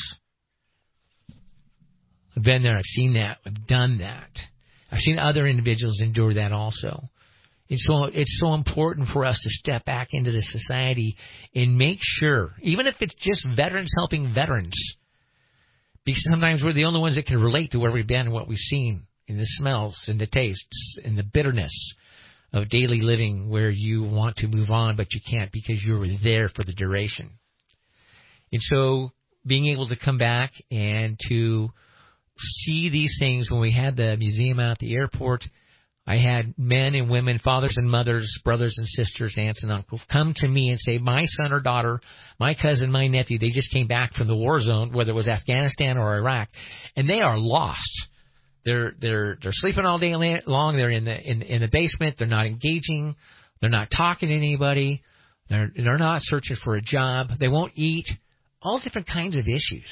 I've been there. I've seen that. I've done that. I've seen other individuals endure that also. It's so important for us to step back into the society and make sure, even if it's just veterans helping veterans, because sometimes we're the only ones that can relate to where we've been and what we've seen, in the smells and the tastes and the bitterness of daily living, where you want to move on, but you can't because you were there for the duration. And so being able to come back and to see these things, when we had the museum out at the airport, I had men and women, fathers and mothers, brothers and sisters, aunts and uncles come to me and say, my son or daughter, my cousin, my nephew, they just came back from the war zone, whether it was Afghanistan or Iraq, and they are lost. They're sleeping all day long. They're in the basement. They're not engaging. They're not talking to anybody. They're not searching for a job. They won't eat. All different kinds of issues.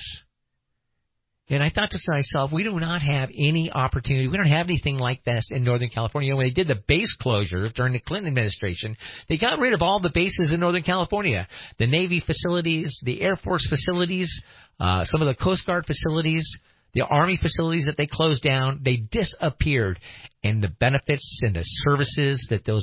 And I thought to myself, we do not have any opportunity. We don't have anything like this in Northern California. You know, when they did the base closures during the Clinton administration, they got rid of all the bases in Northern California. The Navy facilities, the Air Force facilities, some of the Coast Guard facilities, the Army facilities that they closed down, they disappeared. And the benefits and the services that those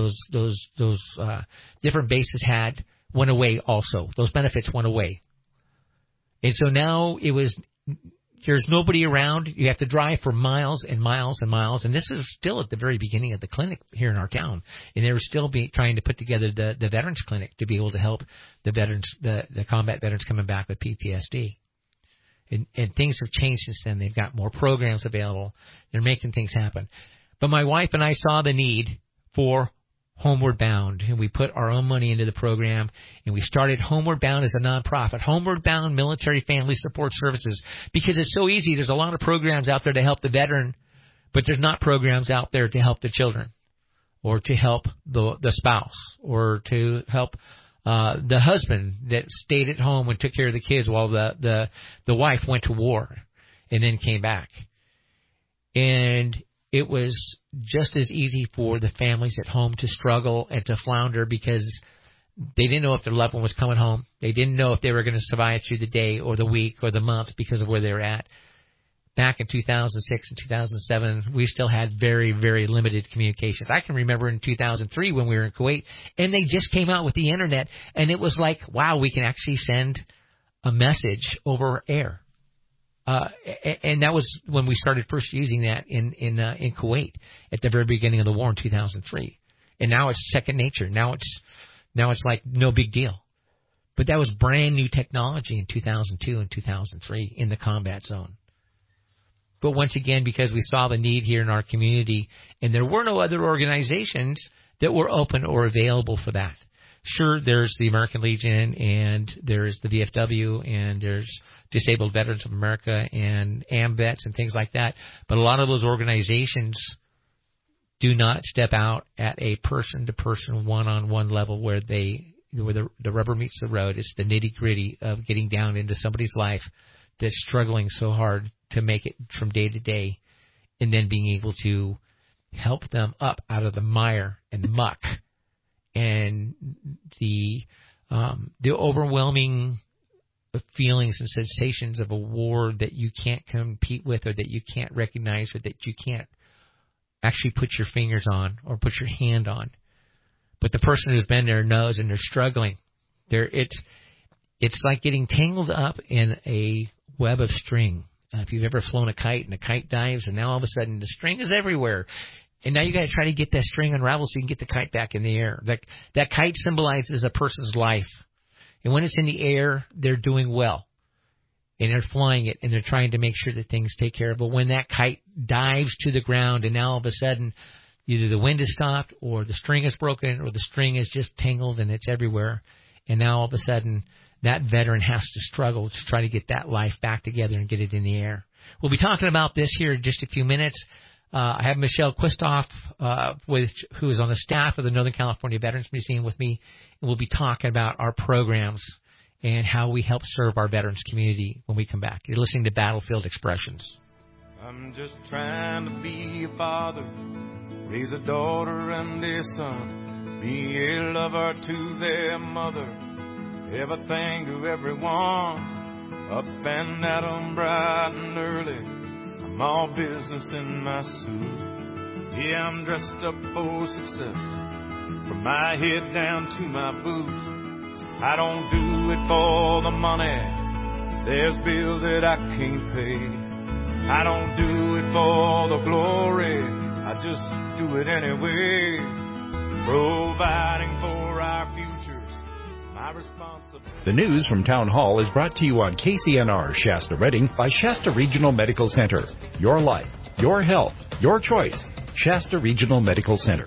different bases had went away also. Those benefits went away. And so now there's nobody around. You have to drive for miles and miles and miles. And this is still at the very beginning of the clinic here in our town. And they were still trying to put together the Veterans Clinic to be able to help the veterans, the combat veterans coming back with PTSD. And things have changed since then. They've got more programs available. They're making things happen. But my wife and I saw the need for Homeward Bound, and we put our own money into the program, and we started Homeward Bound as a nonprofit, Homeward Bound Military Family Support Services, because it's so easy. There's a lot of programs out there to help the veteran, but there's not programs out there to help the children, or to help the spouse, or to help the husband that stayed at home and took care of the kids while the wife went to war and then came back. And it was just as easy for the families at home to struggle and to flounder because they didn't know if their loved one was coming home. They didn't know if they were going to survive through the day or the week or the month because of where they were at. Back in 2006 and 2007, we still had very, very limited communications. I can remember in 2003 when we were in Kuwait, and they just came out with the Internet, and it was like, wow, we can actually send a message over air. And that was when we started first using that in Kuwait at the very beginning of the war in 2003. And now it's second nature. Now it's like no big deal. But that was brand new technology in 2002 and 2003 in the combat zone. But once again, because we saw the need here in our community, and there were no other organizations that were open or available for that. Sure, there's the American Legion, and there's the VFW, and there's Disabled Veterans of America, and AMVETS, and things like that. But a lot of those organizations do not step out at a person-to-person, one-on-one level where the rubber meets the road. It's the nitty-gritty of getting down into somebody's life that's struggling so hard to make it from day to day, and then being able to help them up out of the mire and the muck and the overwhelming feelings and sensations of a war that you can't compete with, or that you can't recognize, or that you can't actually put your fingers on or put your hand on. But the person who's been there knows, and they're struggling. It's like getting tangled up in a web of string. If you've ever flown a kite and the kite dives, and now all of a sudden the string is everywhere, and now you got to try to get that string unraveled so you can get the kite back in the air. That kite symbolizes a person's life, and when it's in the air, they're doing well, and they're flying it, and they're trying to make sure that things take care of. But when that kite dives to the ground, and now all of a sudden either the wind has stopped, or the string is broken, or the string is just tangled and it's everywhere, and now all of a sudden that veteran has to struggle to try to get that life back together and get it in the air. We'll be talking about this here in just a few minutes. I have Michelle Quistoff, who is on the staff of the Northern California Veterans Museum with me, and we'll be talking about our programs and how we help serve our veterans community when we come back. You're listening to Battlefield Expressions. I'm just trying to be a father, raise a daughter and a son, be a lover to their mother, everything to everyone, up and at 'em bright and early. I'm all business in my suit. Yeah, I'm dressed up for success, from my head down to my boots. I don't do it for the money, there's bills that I can't pay. I don't do it for the glory, I just do it anyway. Providing for our futures, my responsibility. The news from Town Hall is brought to you on KCNR Shasta Redding by Shasta Regional Medical Center. Your life, your health, your choice. Shasta Regional Medical Center.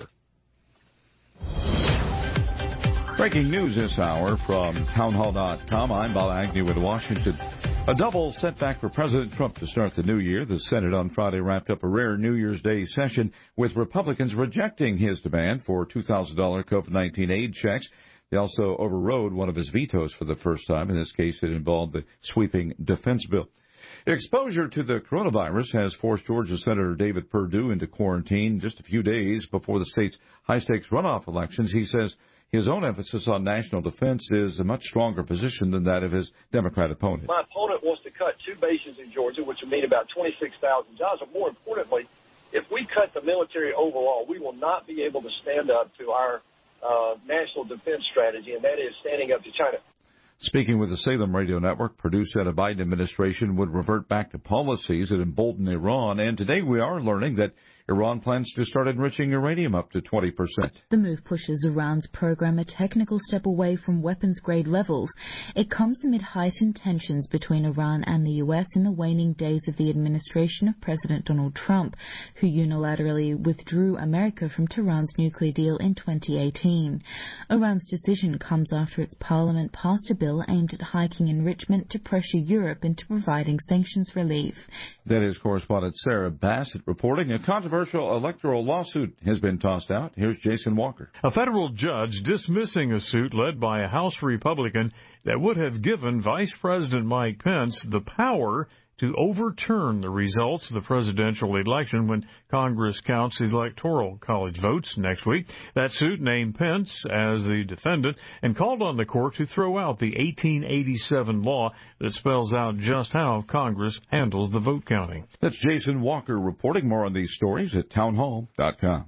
Breaking news this hour from townhall.com. I'm Bob Agnew in Washington. A double setback for President Trump to start the new year. The Senate on Friday wrapped up a rare New Year's Day session with Republicans rejecting his demand for $2,000 COVID-19 aid checks. They also overrode one of his vetoes for the first time. In this case, it involved the sweeping defense bill. Exposure to the coronavirus has forced Georgia Senator David Perdue into quarantine just a few days before the state's high-stakes runoff elections. He says his own emphasis on national defense is a much stronger position than that of his Democrat opponent. My opponent wants to cut 2 bases in Georgia, which would mean about 26,000 jobs. But more importantly, if we cut the military overall, we will not be able to stand up to our national defense strategy, and that is standing up to China. Speaking with the Salem Radio Network, Perdue said a Biden administration would revert back to policies that embolden Iran. And today we are learning that Iran plans to start enriching uranium up to 20%. The move pushes Iran's program a technical step away from weapons-grade levels. It comes amid heightened tensions between Iran and the U.S. in the waning days of the administration of President Donald Trump, who unilaterally withdrew America from Tehran's nuclear deal in 2018. Iran's decision comes after its parliament passed a bill aimed at hiking enrichment to pressure Europe into providing sanctions relief. That is correspondent Sarah Bassett reporting. A controversial electoral lawsuit has been tossed out. Here's Jason Walker. A federal judge dismissing a suit led by a House Republican that would have given Vice President Mike Pence the power to overturn the results of the presidential election when Congress counts electoral college votes next week. That suit named Pence as the defendant and called on the court to throw out the 1887 law that spells out just how Congress handles the vote counting. That's Jason Walker reporting. More on these stories at townhall.com.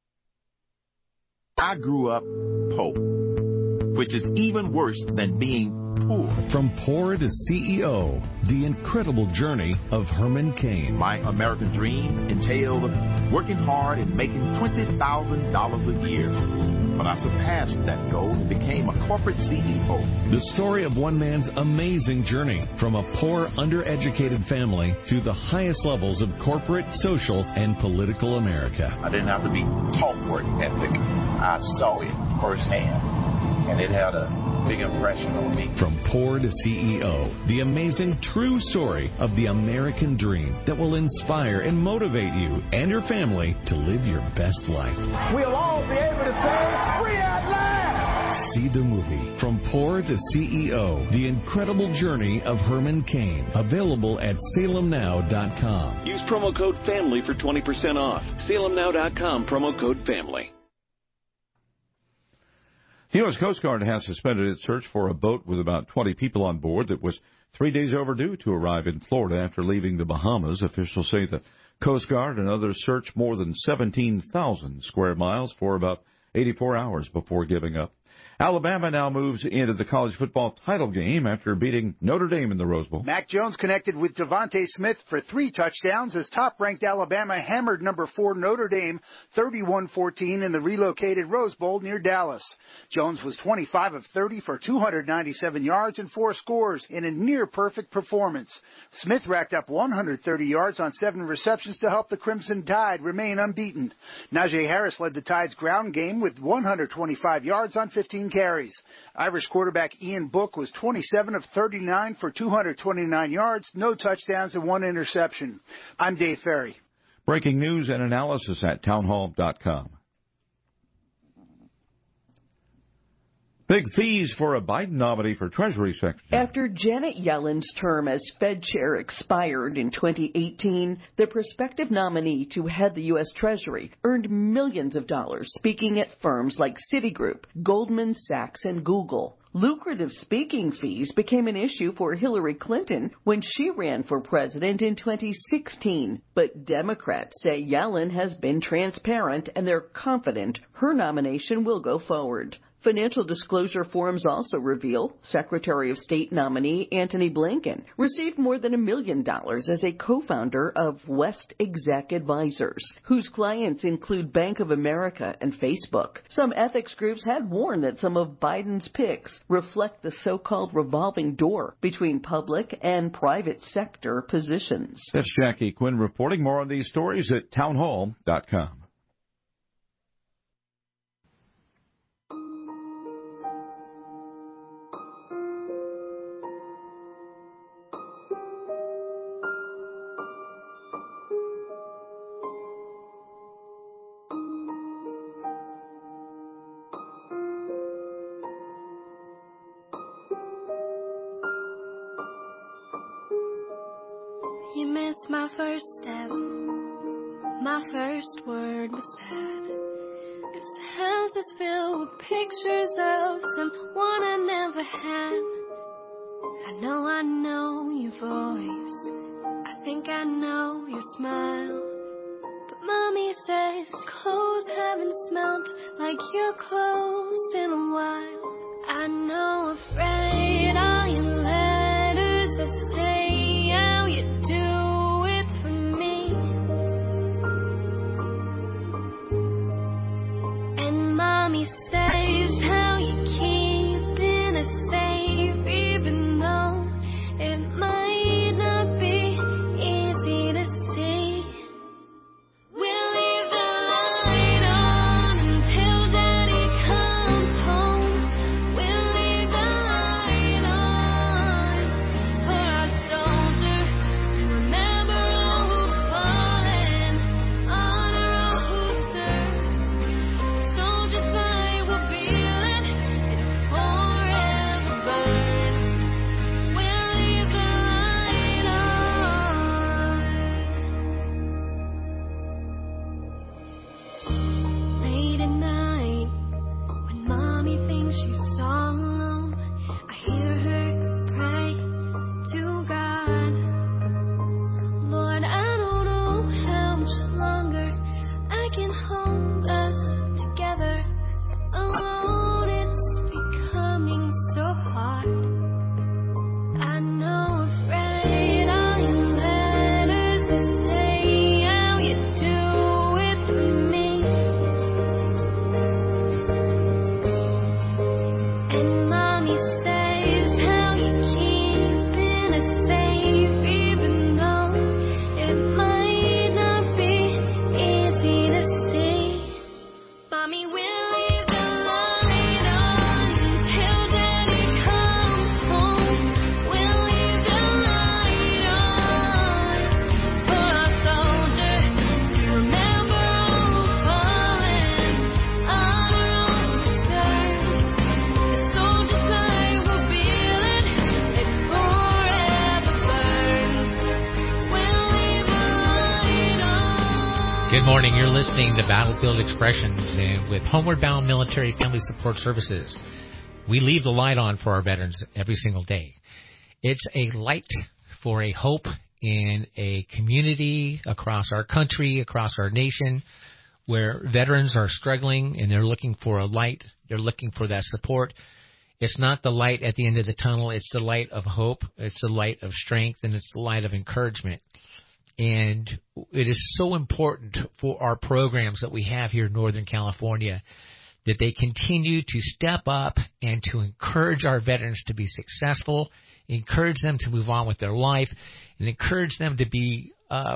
I grew up poor, which is even worse than being poor. From poor to CEO, the incredible journey of Herman Cain. My American dream entailed working hard and making $20,000 a year. But I surpassed that goal and became a corporate CEO. The story of one man's amazing journey from a poor, undereducated family to the highest levels of corporate, social, and political America. I didn't have to be taught work ethic. I saw it firsthand, and it had a big impression on me. From poor to CEO, the amazing true story of the American dream that will inspire and motivate you and your family to live your best life. We'll all be able to say, free at last! See the movie, From Poor to CEO, The Incredible Journey of Herman Cain, available at salemnow.com. Use promo code FAMILY for 20% off. salemnow.com, promo code FAMILY. The U.S. Coast Guard has suspended its search for a boat with about 20 people on board that was 3 days overdue to arrive in Florida after leaving the Bahamas. Officials say the Coast Guard and others searched more than 17,000 square miles for about 84 hours before giving up. Alabama now moves into the college football title game after beating Notre Dame in the Rose Bowl. Mac Jones connected with Devontae Smith for 3 touchdowns as top-ranked Alabama hammered number 4 Notre Dame 31-14 in the relocated Rose Bowl near Dallas. Jones was 25 of 30 for 297 yards and 4 scores in a near-perfect performance. Smith racked up 130 yards on 7 receptions to help the Crimson Tide remain unbeaten. Najee Harris led the Tide's ground game with 125 yards on 15 carries. Irish quarterback Ian Book was 27 of 39 for 229 yards, no touchdowns, and 1 interception. I'm Dave Ferry. Breaking news and analysis at townhall.com. Big fees for a Biden nominee for Treasury Secretary. After Janet Yellen's term as Fed chair expired in 2018, the prospective nominee to head the U.S. Treasury earned millions of dollars speaking at firms like Citigroup, Goldman Sachs, and Google. Lucrative speaking fees became an issue for Hillary Clinton when she ran for president in 2016. But Democrats say Yellen has been transparent and they're confident her nomination will go forward. Financial disclosure forms also reveal Secretary of State nominee Antony Blinken received more than $1 million as a co-founder of West Exec Advisors, whose clients include Bank of America and Facebook. Some ethics groups had warned that some of Biden's picks reflect the so-called revolving door between public and private sector positions. That's Jackie Quinn reporting. More on these stories at townhall.com. You missed my first step. My first word was sad. This house is filled with pictures of someone I never had. I know your voice. I think I know your smile. But Mommy says clothes haven't smelled like your clothes in a while. I know afraid all your letters that say how you do it for me. And Mommy says how you keeping us safe, even though it might not be easy to see. We'll leave the light on until Daddy comes. Good morning. You're listening to Battlefield Expressions and with Homeward Bound Military Family Support Services. We leave the light on for our veterans every single day. It's a light for a hope in a community across our country, across our nation, where veterans are struggling and they're looking for a light. They're looking for that support. It's not the light at the end of the tunnel. It's the light of hope. It's the light of strength, and it's the light of encouragement. And it is so important for our programs that we have here in Northern California that they continue to step up and to encourage our veterans to be successful, encourage them to move on with their life, and encourage them to be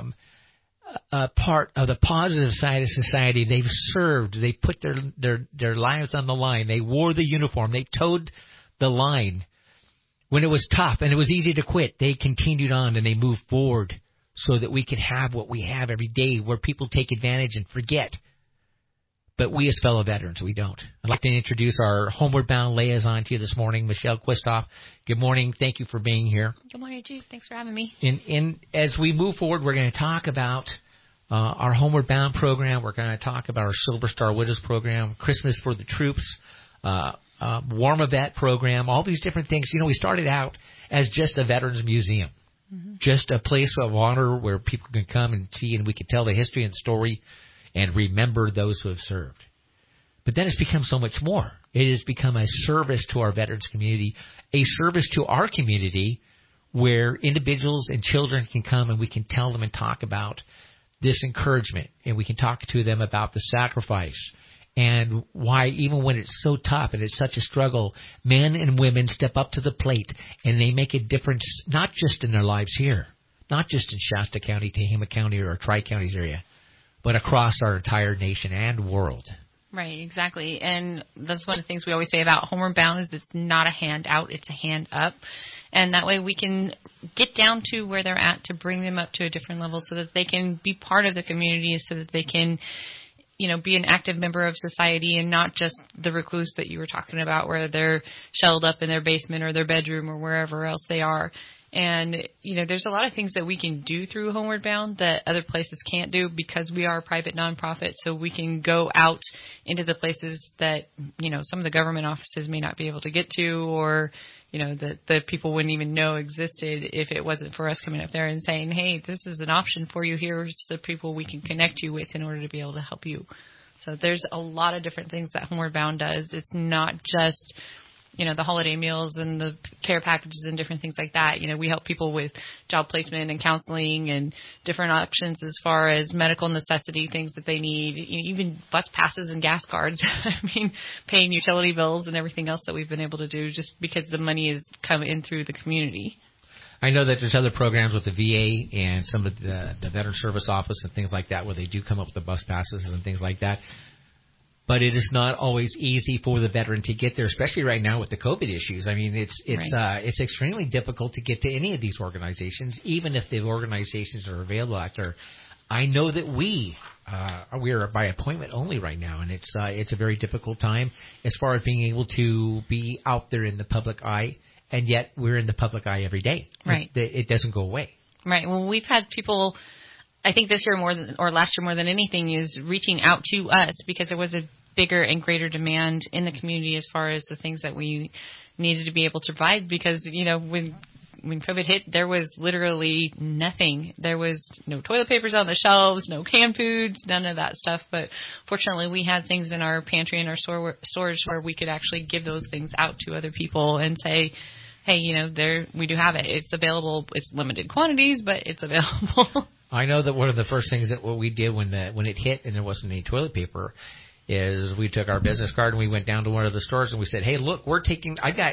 a part of the positive side of society. They've served. They put their lives on the line. They wore the uniform. They towed the line. When it was tough and it was easy to quit, they continued on and they moved forward so that we could have what we have every day, where people take advantage and forget. But we as fellow veterans, we don't. I'd like to introduce our Homeward Bound liaison to you this morning, Michelle Quistoff. Good morning. Thank you for being here. Good morning, Jude. Thanks for having me. And as we move forward, we're going to talk about our Homeward Bound program. We're going to talk about our Silver Star Widows program, Christmas for the Troops, Warm a Vet program, all these different things. You know, we started out as just a veterans museum. Mm-hmm. Just a place of honor where people can come and see, and we can tell the history and story and remember those who have served. But then it's become so much more. It has become a service to our veterans community, a service to our community where individuals and children can come and we can tell them and talk about this encouragement, and we can talk to them about the sacrifice and why even when it's so tough and it's such a struggle, men and women step up to the plate and they make a difference, not just in their lives here, not just in Shasta County, Tehama County, or Tri-Counties area, but across our entire nation and world. Right, exactly. And that's one of the things we always say about Homeward Bound is it's not a handout, it's a hand up. And that way we can get down to where they're at to bring them up to a different level so that they can be part of the community, so that they can, you know, be an active member of society and not just the recluse that you were talking about where they're shelled up in their basement or their bedroom or wherever else they are. And, you know, there's a lot of things that we can do through Homeward Bound that other places can't do because we are a private nonprofit. So we can go out into the places that, you know, some of the government offices may not be able to get to, or, you know, that the people wouldn't even know existed if it wasn't for us coming up there and saying, hey, this is an option for you. Here's the people we can connect you with in order to be able to help you. So there's a lot of different things that Homeward Bound does. It's not just, you know, the holiday meals and the care packages and different things like that. You know, we help people with job placement and counseling and different options as far as medical necessity, things that they need, you know, even bus passes and gas cards. I mean, paying utility bills and everything else that we've been able to do just because the money has come in through the community. I know that there's other programs with the VA and some of the Veteran Service Office and things like that where they do come up with the bus passes and things like that. But it is not always easy for the veteran to get there, especially right now with the COVID issues. I mean, it's extremely difficult to get to any of these organizations, even if the organizations are available out there. I know that we are by appointment only right now, and it's a very difficult time as far as being able to be out there in the public eye, and yet we're in the public eye every day. Right. It doesn't go away. Right. Well, we've had people, I think this year last year more than anything, is reaching out to us because there was a bigger and greater demand in the community as far as the things that we needed to be able to provide. Because, you know, when COVID hit, there was literally nothing. There was no toilet papers on the shelves, no canned foods, none of that stuff. But fortunately, we had things in our pantry and our storage where we could actually give those things out to other people and say, hey, you know, we do have it. It's available. It's limited quantities, but it's available. I know that one of the first things that what we did when it hit and there wasn't any toilet paper is we took our business card and we went down to one of the stores and we said, hey, look, I got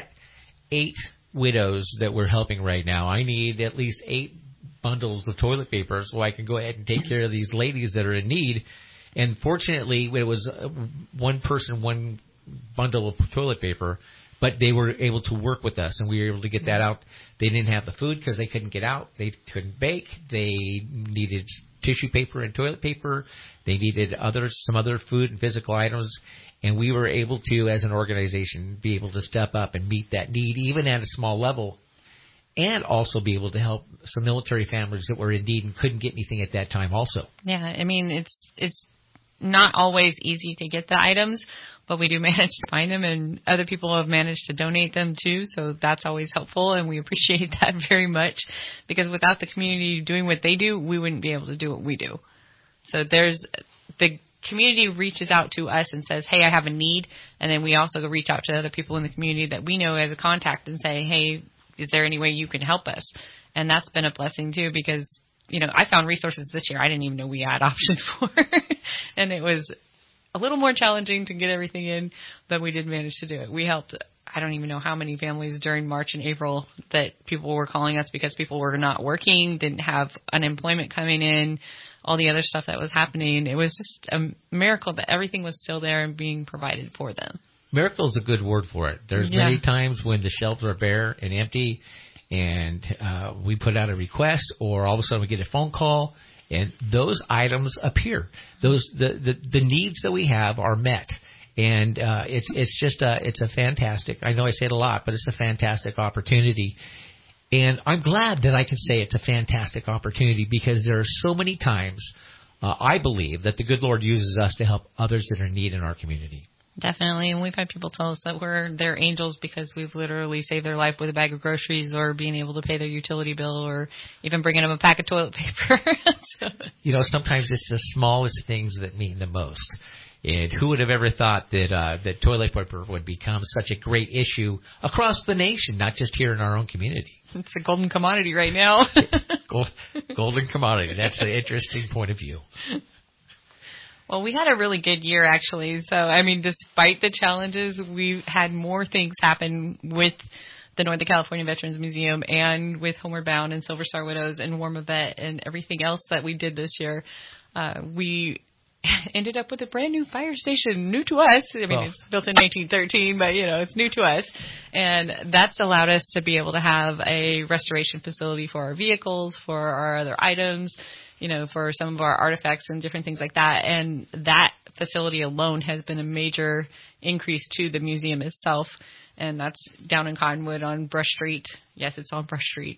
8 widows that we're helping right now. I need at least 8 bundles of toilet paper so I can go ahead and take care of these ladies that are in need. And fortunately, it was one person, one bundle of toilet paper, but they were able to work with us, and we were able to get that out. They didn't have the food because they couldn't get out. They couldn't bake. They needed tissue paper and toilet paper. They needed some other food and physical items, and we were able to, as an organization, be able to step up and meet that need, even at a small level, and also be able to help some military families that were in need and couldn't get anything at that time also. Yeah, I mean, it's not always easy to get the items, but we do manage to find them, and other people have managed to donate them too, so that's always helpful, and we appreciate that very much, because without the community doing what they do, we wouldn't be able to do what we do. So the community reaches out to us and says, hey, I have a need, and then we also reach out to other people in the community that we know as a contact and say, hey, is there any way you can help us? And that's been a blessing too, because, you know, I found resources this year I didn't even know we had options for, and it was a little more challenging to get everything in, but we did manage to do it. We helped, I don't even know how many families during March and April that people were calling us because people were not working, didn't have unemployment coming in, all the other stuff that was happening. It was just a miracle that everything was still there and being provided for them. Miracle is a good word for it. There's many times when the shelves are bare and empty, and we put out a request, or all of a sudden we get a phone call, and those items appear. The needs that we have are met, and it's a fantastic. I know I say it a lot, but it's a fantastic opportunity. And I'm glad that I can say it's a fantastic opportunity, because there are so many times I believe that the good Lord uses us to help others that are in need in our community. Definitely, and we've had people tell us that we're their angels because we've literally saved their life with a bag of groceries, or being able to pay their utility bill, or even bringing them a pack of toilet paper. So. You know, sometimes it's the smallest things that mean the most. And who would have ever thought that toilet paper would become such a great issue across the nation, not just here in our own community? It's a golden commodity right now. Golden commodity. That's an interesting point of view. Well, we had a really good year, actually. So, I mean, despite the challenges, we had more things happen with the Northern California Veterans Museum and with Homeward Bound and Silver Star Widows and Warm a Vet and everything else that we did this year. We ended up with a brand new fire station, new to us. I mean, it's built in 1913, but, you know, it's new to us. And that's allowed us to be able to have a restoration facility for our vehicles, for our other items, you know, for some of our artifacts and different things like that. And that facility alone has been a major increase to the museum itself. And that's down in Cottonwood on Brush Street. Yes, it's on Brush Street.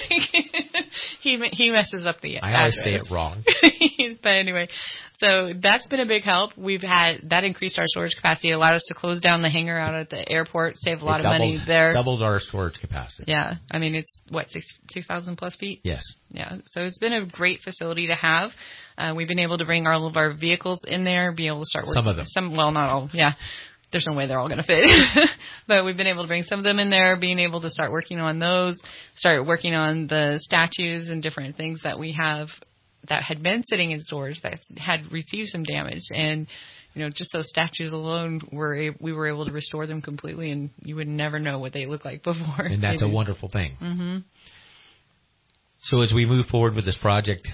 He messes up the address. I always say it wrong. But anyway, so that's been a big help. We've had that increased our storage capacity. It allowed us to close down the hangar out at the airport, save a lot of money there. Doubled our storage capacity. Yeah. I mean, it's, 6,000 plus feet? Yes. Yeah. So it's been a great facility to have. We've been able to bring all of our vehicles in there, be able to start working. Some of them. Well, not all. Yeah. There's no way they're all going to fit. But we've been able to bring some of them in there, being able to start working on those, start working on the statues and different things that we have that had been sitting in storage that had received some damage. And, you know, just those statues alone, we were able to restore them completely, and you would never know what they looked like before. And that's a wonderful thing. Mm-hmm. So as we move forward with this project,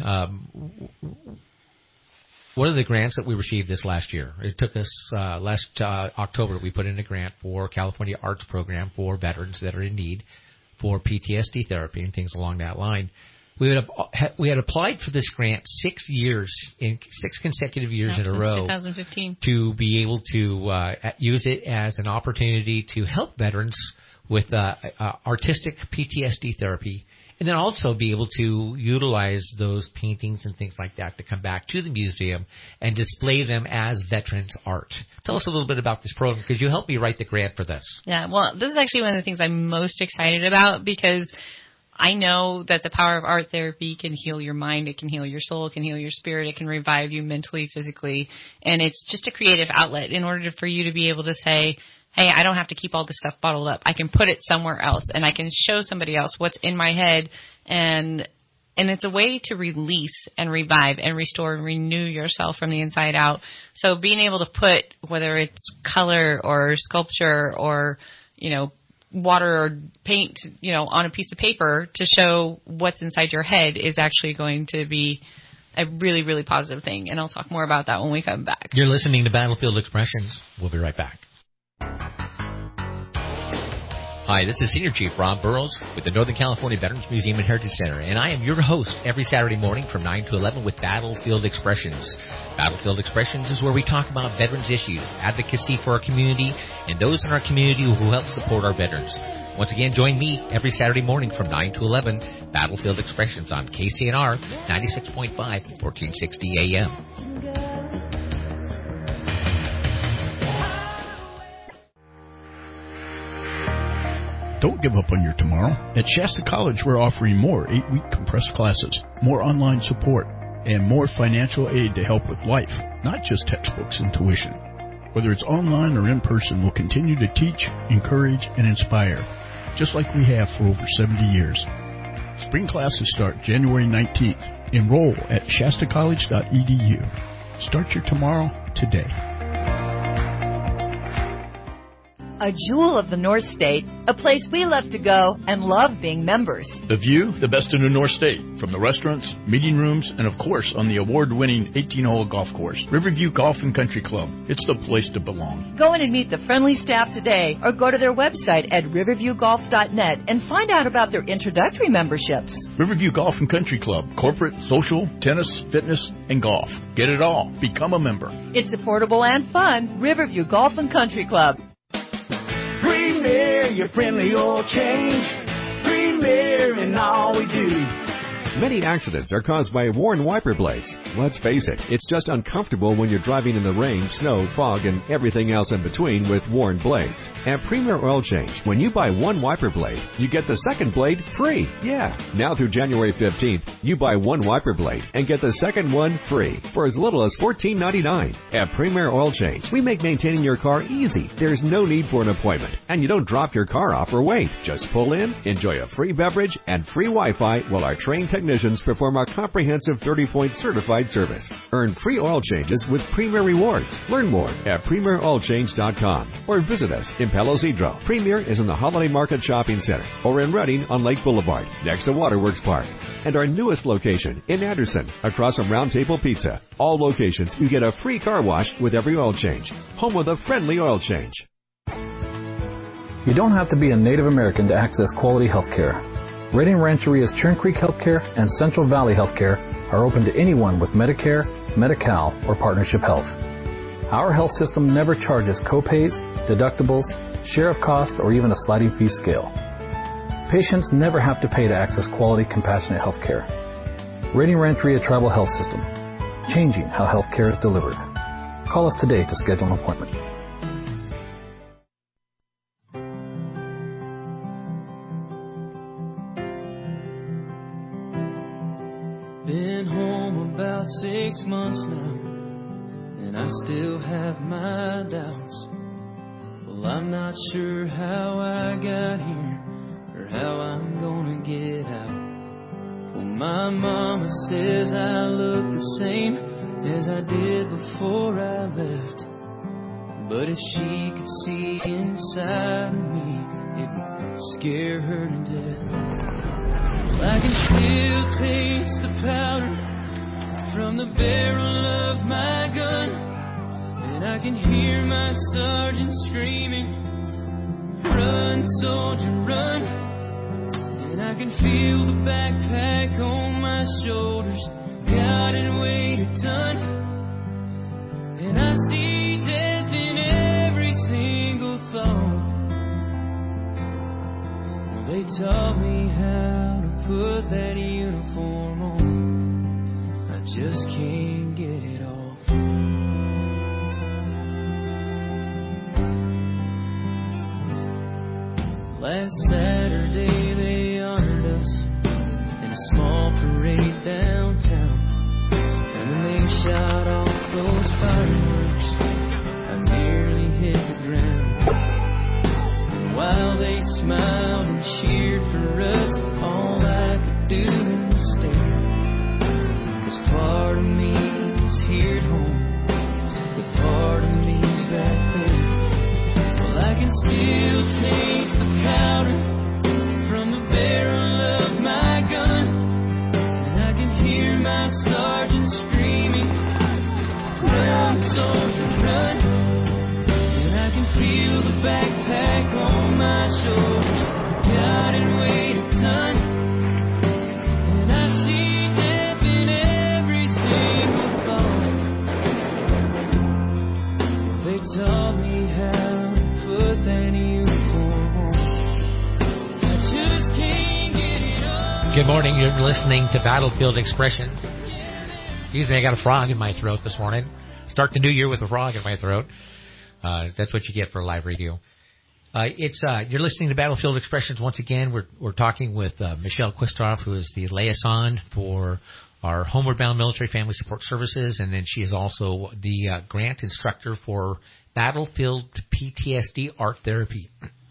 one of the grants that we received this last year, it took us last October, we put in a grant for California Arts Program for veterans that are in need for PTSD therapy and things along that line. We had applied for this grant 6 consecutive years in a row 2015. to be able to use it as an opportunity to help veterans with artistic PTSD therapy, and then also be able to utilize those paintings and things like that to come back to the museum and display them as veterans art. Tell us a little bit about this program, because you helped me write the grant for this. Yeah, well, this is actually one of the things I'm most excited about, because I know that the power of art therapy can heal your mind, it can heal your soul, it can heal your spirit, it can revive you mentally, physically, and it's just a creative outlet in order for you to be able to say, hey, I don't have to keep all this stuff bottled up. I can put it somewhere else, and I can show somebody else what's in my head, and it's a way to release and revive and restore and renew yourself from the inside out. So being able to put, whether it's color or sculpture or, you know, water or paint, you know, on a piece of paper to show what's inside your head is actually going to be a really, really positive thing. And I'll talk more about that when we come back. You're listening to Battlefield Expressions. We'll be right back. Hi, this is Senior Chief Rob Burrows with the Northern California Veterans Museum and Heritage Center, and I am your host every Saturday morning from 9 to 11 with Battlefield Expressions. Battlefield Expressions is where we talk about veterans issues, advocacy for our community, and those in our community who help support our veterans. Once again, join me every Saturday morning from 9 to 11, Battlefield Expressions on KCNR 96.5, 1460 AM. Don't give up on your tomorrow. At Shasta College, we're offering more 8-week compressed classes, more online support, and more financial aid to help with life, not just textbooks and tuition. Whether it's online or in person, we'll continue to teach, encourage, and inspire, just like we have for over 70 years. Spring classes start January 19th. Enroll at shastacollege.edu. Start your tomorrow today. A jewel of the North State, a place we love to go and love being members. The view, the best in the North State, from the restaurants, meeting rooms, and of course on the award-winning 18-hole golf course, Riverview Golf and Country Club. It's the place to belong. Go in and meet the friendly staff today or go to their website at riverviewgolf.net and find out about their introductory memberships. Riverview Golf and Country Club, corporate, social, tennis, fitness, and golf. Get it all. Become a member. It's affordable and fun. Riverview Golf and Country Club. Premier, your friendly oil change. Premier in all we do. Many accidents are caused by worn wiper blades. Let's face it, it's just uncomfortable when you're driving in the rain, snow, fog, and everything else in between with worn blades. At Premier Oil Change, when you buy one wiper blade, you get the second blade free. Yeah, now through January 15th, you buy one wiper blade and get the second one free for as little as $14.99. At Premier Oil Change, we make maintaining your car easy. There's no need for an appointment, and you don't drop your car off or wait. Just pull in, enjoy a free beverage and free Wi-Fi while our trained technicians perform our comprehensive 30-point certified service. Earn free oil changes with Premier Rewards. Learn more at PremierOilChange.com or visit us in Palo Cedro. Premier is in the Holiday Market Shopping Center or in Redding on Lake Boulevard next to Waterworks Park. And our newest location in Anderson across from Round Table Pizza. All locations you get a free car wash with every oil change. Home with a friendly oil change. You don't have to be a Native American to access quality health care. Redding Rancheria's Churn Creek Healthcare and Central Valley Healthcare are open to anyone with Medicare, Medi-Cal, or Partnership Health. Our health system never charges copays, deductibles, share of cost, or even a sliding fee scale. Patients never have to pay to access quality, compassionate health care. Redding Rancheria Tribal Health System, changing how health care is delivered. Call us today to schedule an appointment. Been home about 6 months now, and I still have my doubts. Well, I'm not sure how I got here or how I'm gonna get out. Well, my mama says I look the same as I did before I left, but if she could see inside of me, it would scare her to death. I can still taste the powder from the barrel of my gun, and I can hear my sergeant screaming, "Run, soldier, run!" And I can feel the backpack on my shoulders, God, it weighed a ton. And I see death in every single thought. Well, they taught me how to put that uniform on. I just can't get it off. Last Saturday they honored us in a small parade downtown, and when they shot off those fireworks, I nearly hit the ground. And while they smiled and cheered for us, all I could do was stare. 'Cause part of me is here at home, but part of me's back there. Well, I can still taste the powder from the barrel of my gun, and I can hear my sergeant screaming, "Run, soldier, run!" And I can feel the backpack on my shoulders, God, it weighed a ton. And I see death in every single thought. They taught me how to put that uniform on. I just can't get it on. Good morning. You're listening to Battlefield Expressions. Excuse me, I got a frog in my throat this morning. Start the new year with a frog in my throat. That's what you get for live radio. You're listening to Battlefield Expressions once again. We're talking with Michelle Quistroff, who is the liaison for our Homeward Bound Military Family Support Services, and then she is also the grant instructor for Battlefield PTSD Art Therapy.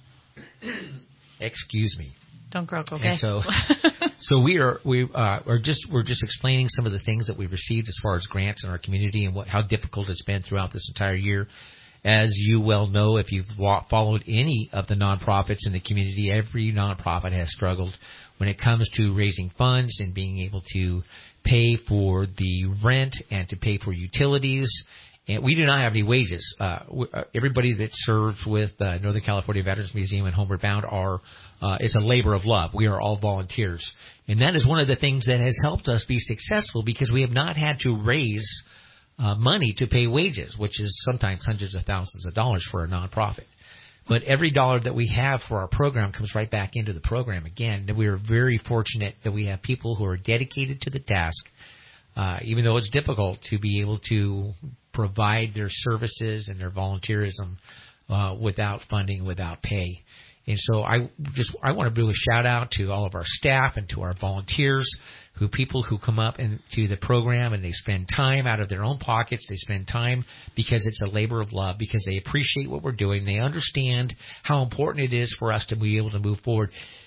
Excuse me. Don't croak, okay? And so we're just explaining some of the things that we've received as far as grants in our community and how difficult it's been throughout this entire year. As you well know, if you've followed any of the nonprofits in the community, every nonprofit has struggled when it comes to raising funds and being able to pay for the rent and to pay for utilities. And we do not have any wages. Everybody that serves with Northern California Veterans Museum and Homeward Bound is a labor of love. We are all volunteers. And that is one of the things that has helped us be successful, because we have not had to raise money to pay wages, which is sometimes hundreds of thousands of dollars for a nonprofit. But every dollar that we have for our program comes right back into the program again. And we are very fortunate that we have people who are dedicated to the task, even though it's difficult to be able to provide their services and their volunteerism without funding, without pay. And so I want to do a shout out to all of our staff and to our volunteers, people who come up into the program and they spend time out of their own pockets. They spend time because it's a labor of love, because they appreciate what we're doing. They understand how important it is for us to be able to move forward.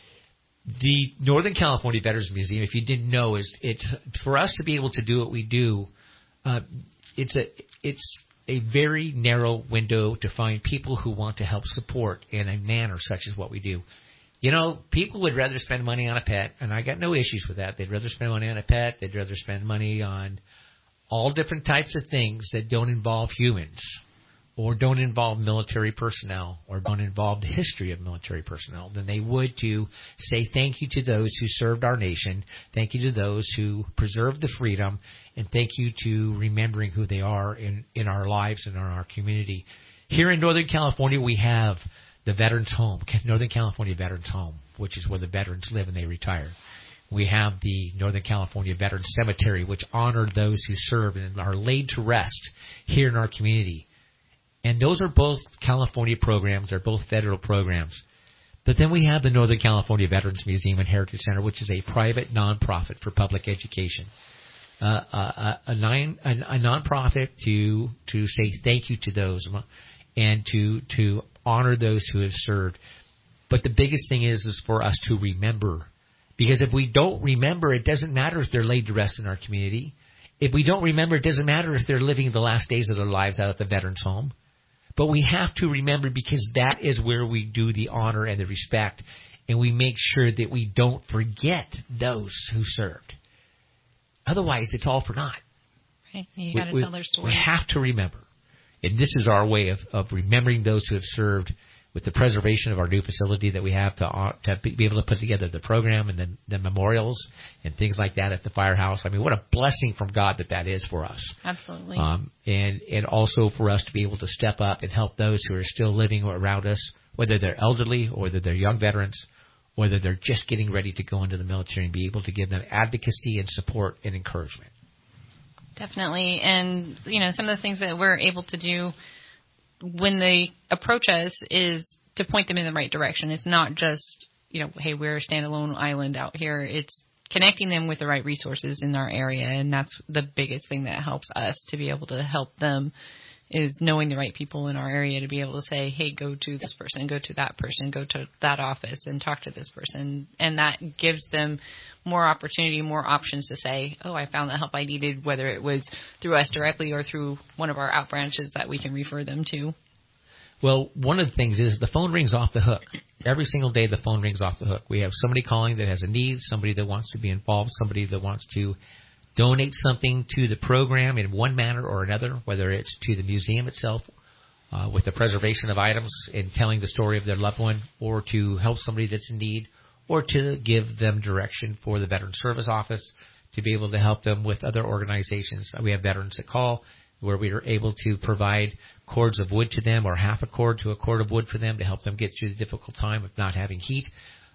The Northern California Veterans Museum, if you didn't know, it's for us to be able to do what we do. It's a very narrow window to find people who want to help support in a manner such as what we do. You know, people would rather spend money on a pet, and I got no issues with that. They'd rather spend money on a pet. They'd rather spend money on all different types of things that don't involve humans, or don't involve military personnel, or don't involve the history of military personnel, than they would to say thank you to those who served our nation, thank you to those who preserved the freedom, and thank you to remembering who they are in our lives and in our community. Here in Northern California, we have the Veterans Home, Northern California Veterans Home, which is where the veterans live and they retire. We have the Northern California Veterans Cemetery, which honored those who served and are laid to rest here in our community. And those are both California programs. They're both federal programs. But then we have the Northern California Veterans Museum and Heritage Center, which is a private nonprofit for public education. A nonprofit to say thank you to those and to honor those who have served. But the biggest thing is for us to remember. Because if we don't remember, it doesn't matter if they're laid to rest in our community. If we don't remember, it doesn't matter if they're living the last days of their lives out at the Veterans Home. But we have to remember, because that is where we do the honor and the respect, and we make sure that we don't forget those who served. Otherwise, it's all for naught. Right. You got to tell their story. We have to remember. And this is our way of remembering those who have served, with the preservation of our new facility that we have to be able to put together the program and then the memorials and things like that at the firehouse. I mean, what a blessing from God that is for us. Absolutely. And also for us to be able to step up and help those who are still living around us, whether they're elderly or whether they're young veterans, whether they're just getting ready to go into the military, and be able to give them advocacy and support and encouragement. Definitely. And, some of the things that we're able to do when they approach us is to point them in the right direction. It's not just, hey, we're a standalone island out here. It's connecting them with the right resources in our area, and that's the biggest thing that helps us to be able to help them, is knowing the right people in our area to be able to say, hey, go to this person, go to that person, go to that office and talk to this person. And that gives them more opportunity, more options to say, oh, I found the help I needed, whether it was through us directly or through one of our out branches that we can refer them to. Well, one of the things is the phone rings off the hook. Every single day the phone rings off the hook. We have somebody calling that has a need, somebody that wants to be involved, somebody that wants to donate something to the program in one manner or another, whether it's to the museum itself with the preservation of items and telling the story of their loved one, or to help somebody that's in need, or to give them direction for the Veteran Service Office to be able to help them with other organizations. We have veterans that call where we are able to provide cords of wood to them, or half a cord to a cord of wood for them to help them get through the difficult time of not having heat.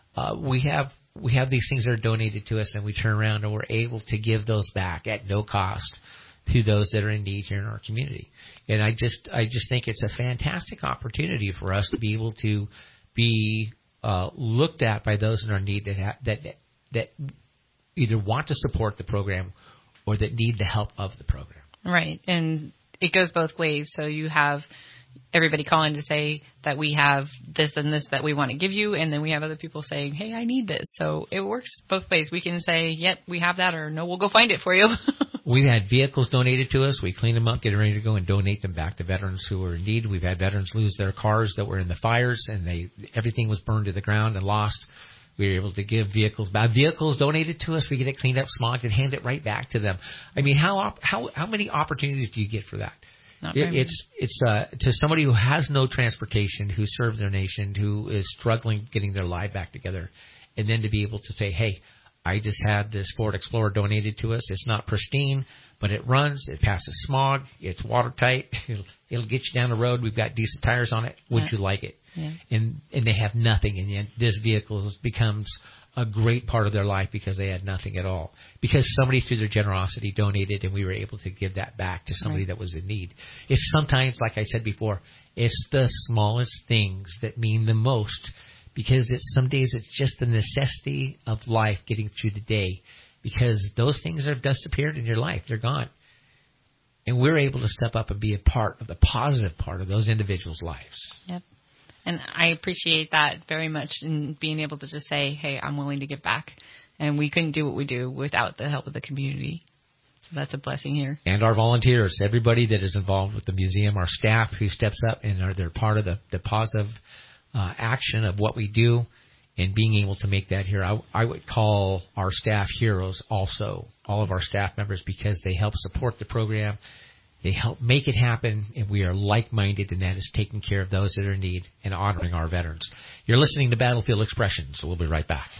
We have these things that are donated to us, and we turn around and we're able to give those back at no cost to those that are in need here in our community. And I just think it's a fantastic opportunity for us to be able to be looked at by those in our need that either want to support the program or that need the help of the program. Right, and it goes both ways. So you have everybody calling to say that we have this and this that we want to give you, and then we have other people saying, hey, I need this. So it works both ways. We can say, yep, we have that, or no, we'll go find it for you. We've had vehicles donated to us. We clean them up, get ready to go, and donate them back to veterans who are in need. We've had veterans lose their cars that were in the fires, and everything was burned to the ground and lost. We were able to give vehicles back. Vehicles donated to us, we get it cleaned up, smogged, and hand it right back to them. I mean, how many opportunities do you get for that? It's to somebody who has no transportation, who serves their nation, who is struggling getting their life back together, and then to be able to say, hey, I just had this Ford Explorer donated to us. It's not pristine, but it runs. It passes smog. It's watertight. It'll get you down the road. We've got decent tires on it. Would you like it? Yeah. And they have nothing, and yet this vehicle becomes a great part of their life because they had nothing at all. Because somebody through their generosity donated, and we were able to give that back to somebody that was in need. It's sometimes, like I said before, it's the smallest things that mean the most. Because some days it's just the necessity of life getting through the day. Because those things have disappeared in your life. They're gone. And we're able to step up and be a part of the positive part of those individuals' lives. Yep. And I appreciate that very much in being able to just say, hey, I'm willing to give back. And we couldn't do what we do without the help of the community. So that's a blessing here. And our volunteers, everybody that is involved with the museum, our staff who steps up and they're part of the positive action of what we do, and being able to make that here. I would call our staff heroes also, all of our staff members, because they help support the program. They help make it happen, and we are like-minded, and that is taking care of those that are in need and honoring our veterans. You're listening to Battlefield Expressions, so we'll be right back.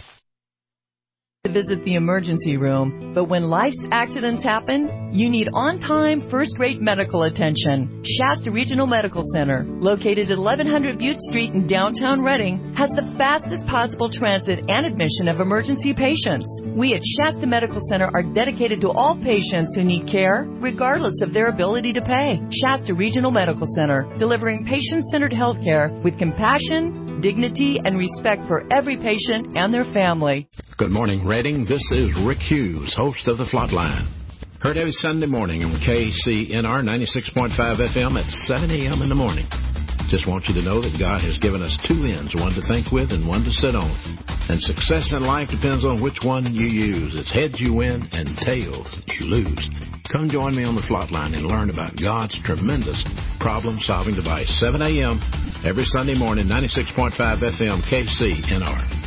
To visit the emergency room, but when life's accidents happen, you need on-time, first-rate medical attention. Shasta Regional Medical Center, located at 1100 Butte Street in downtown Reading, has the fastest possible transit and admission of emergency patients. We at Shasta Medical Center are dedicated to all patients who need care, regardless of their ability to pay. Shasta Regional Medical Center, delivering patient-centered health care with compassion, dignity, and respect for every patient and their family. Good morning, Reading. This is Rick Hughes, host of The Flatline. Heard every Sunday morning on KCNR 96.5 FM at 7 a.m. in the morning. Just want you to know that God has given us two ends, one to think with and one to sit on. And success in life depends on which one you use. It's heads you win and tails you lose. Come join me on The Flatline and learn about God's tremendous problem-solving device. 7 a.m. every Sunday morning, 96.5 FM, KCNR.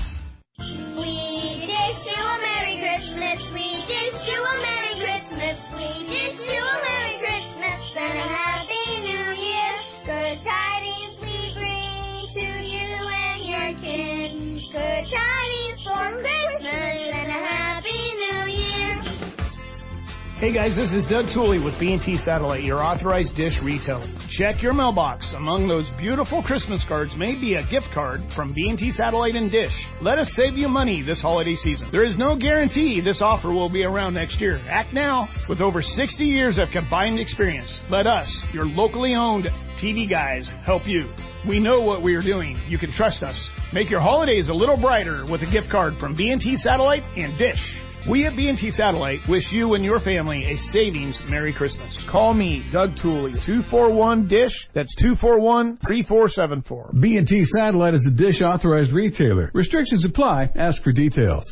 Hey guys, this is Doug Tooley with B&T Satellite, your authorized dish retailer. Check your mailbox. Among those beautiful Christmas cards may be a gift card from B&T Satellite and Dish. Let us save you money this holiday season. There is no guarantee this offer will be around next year. Act now. With over 60 years of combined experience, let us, your locally owned TV guys, help you. We know what we are doing. You can trust us. Make your holidays a little brighter with a gift card from B&T Satellite and Dish. We at B&T Satellite wish you and your family a savings Merry Christmas. Call me, Doug Tooley, 241-DISH. That's 241-3474. B&T Satellite is a Dish authorized retailer. Restrictions apply. Ask for details.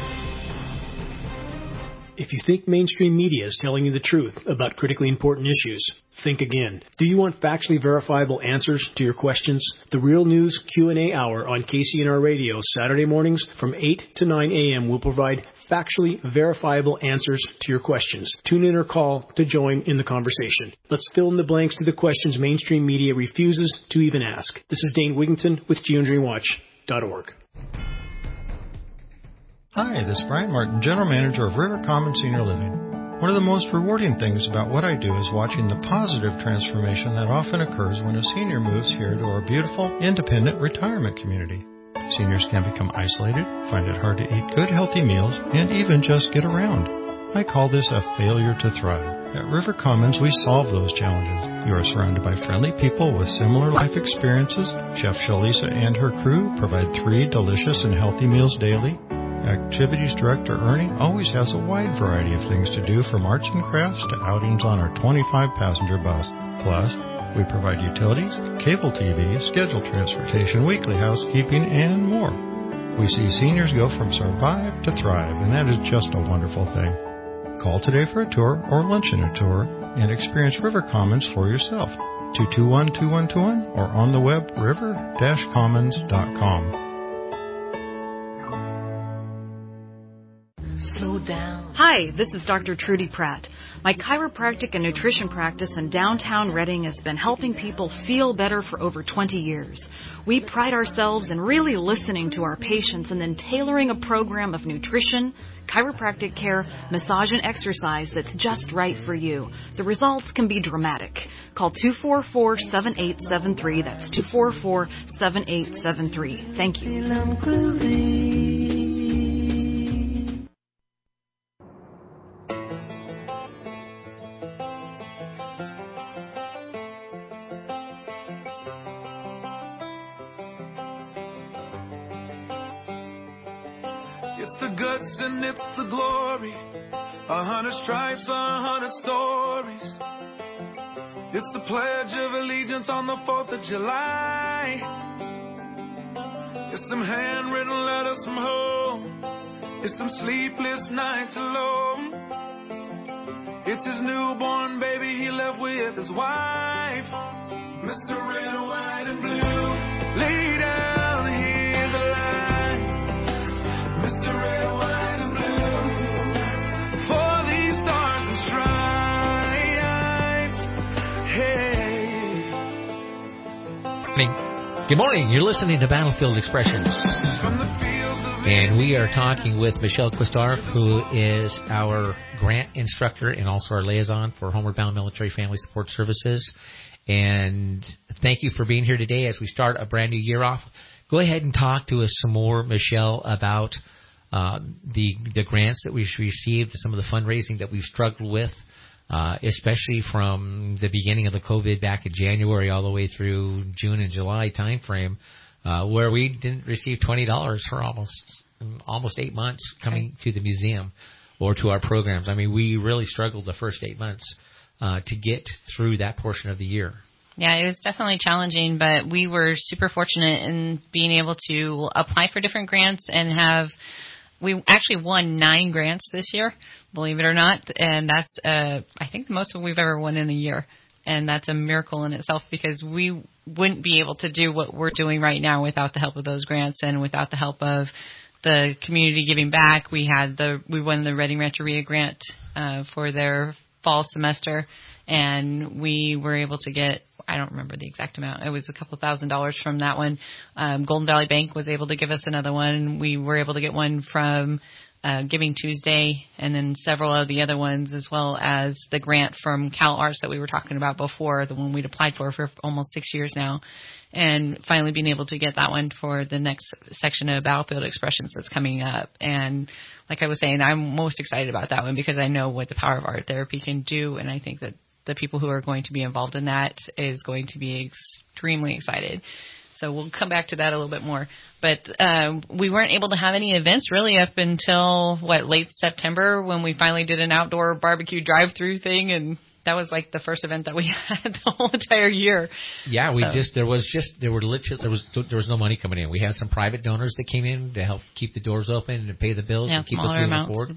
If you think mainstream media is telling you the truth about critically important issues, think again. Do you want factually verifiable answers to your questions? The Real News Q&A Hour on KCNR Radio Saturday mornings from 8 to 9 a.m. will provide factually verifiable answers to your questions. Tune in or call to join in the conversation. Let's fill in the blanks to the questions mainstream media refuses to even ask. This is Dane Wigington with GeoengineeringWatch.org. Hi, this is Brian Martin, General Manager of River Common Senior Living. One of the most rewarding things about what I do is watching the positive transformation that often occurs when a senior moves here to our beautiful, independent retirement community. Seniors can become isolated, find it hard to eat good, healthy meals, and even just get around. I call this a failure to thrive. At River Commons, we solve those challenges. You are surrounded by friendly people with similar life experiences. Chef Shalisa and her crew provide 3 delicious and healthy meals daily. Activities Director Ernie always has a wide variety of things to do, from arts and crafts to outings on our 25-passenger bus. Plus, we provide utilities, cable TV, scheduled transportation, weekly housekeeping, and more. We see seniors go from survive to thrive, and that is just a wonderful thing. Call today for a tour or lunch in a tour and experience River Commons for yourself. 221-2121 or on the web river-commons.com. Slow down. Hi, this is Dr. Trudy Pratt. My chiropractic and nutrition practice in downtown Reading has been helping people feel better for over 20 years. We pride ourselves in really listening to our patients and then tailoring a program of nutrition, chiropractic care, massage, and exercise that's just right for you. The results can be dramatic. Call 244-7873. That's 244-7873. Thank you. And it's the glory, 100 stripes, 100 stories. It's the Pledge of Allegiance on the 4th of July. It's them handwritten letters from home. It's them sleepless nights alone. It's his newborn baby he left with his wife. Mr. Red, White, and Blue, lay down his life. Mr. Red, White, Good morning. You're listening to Battlefield Expressions. And we are talking with Michelle Quistar, who is our grant instructor and also our liaison for Homeward Bound Military Family Support Services. And thank you for being here today as we start a brand new year off. Go ahead and talk to us some more, Michelle, about the grants that we've received, some of the fundraising that we've struggled with. Especially from the beginning of the COVID back in January all the way through June and July timeframe, where we didn't receive $20 for almost 8 months coming to the museum or to our programs. I mean, we really struggled the first 8 months to get through that portion of the year. Yeah, it was definitely challenging, but we were super fortunate in being able to apply for different grants and we actually won 9 grants this year, believe it or not, and that's, I think, the most we've ever won in a year, and that's a miracle in itself because we wouldn't be able to do what we're doing right now without the help of those grants and without the help of the community giving back. We won the Reading Rancheria grant for their fall semester, and we were able to get, I don't remember the exact amount. It was a couple $1,000s from that one. Golden Valley Bank was able to give us another one. We were able to get one from Giving Tuesday, and then several of the other ones, as well as the grant from Cal Arts that we were talking about before, the one we'd applied for almost 6 years now. And finally being able to get that one for the next section of Battlefield Expressions that's coming up. And like I was saying, I'm most excited about that one because I know what the power of art therapy can do, and I think that the people who are going to be involved in that is going to be extremely excited. So we'll come back to that a little bit more. But we weren't able to have any events really up until, late September when we finally did an outdoor barbecue drive-through thing, and that was like the first event that we had the whole entire year. Yeah, there was no money coming in. We had some private donors that came in to help keep the doors open and to pay the bills and keep us moving forward.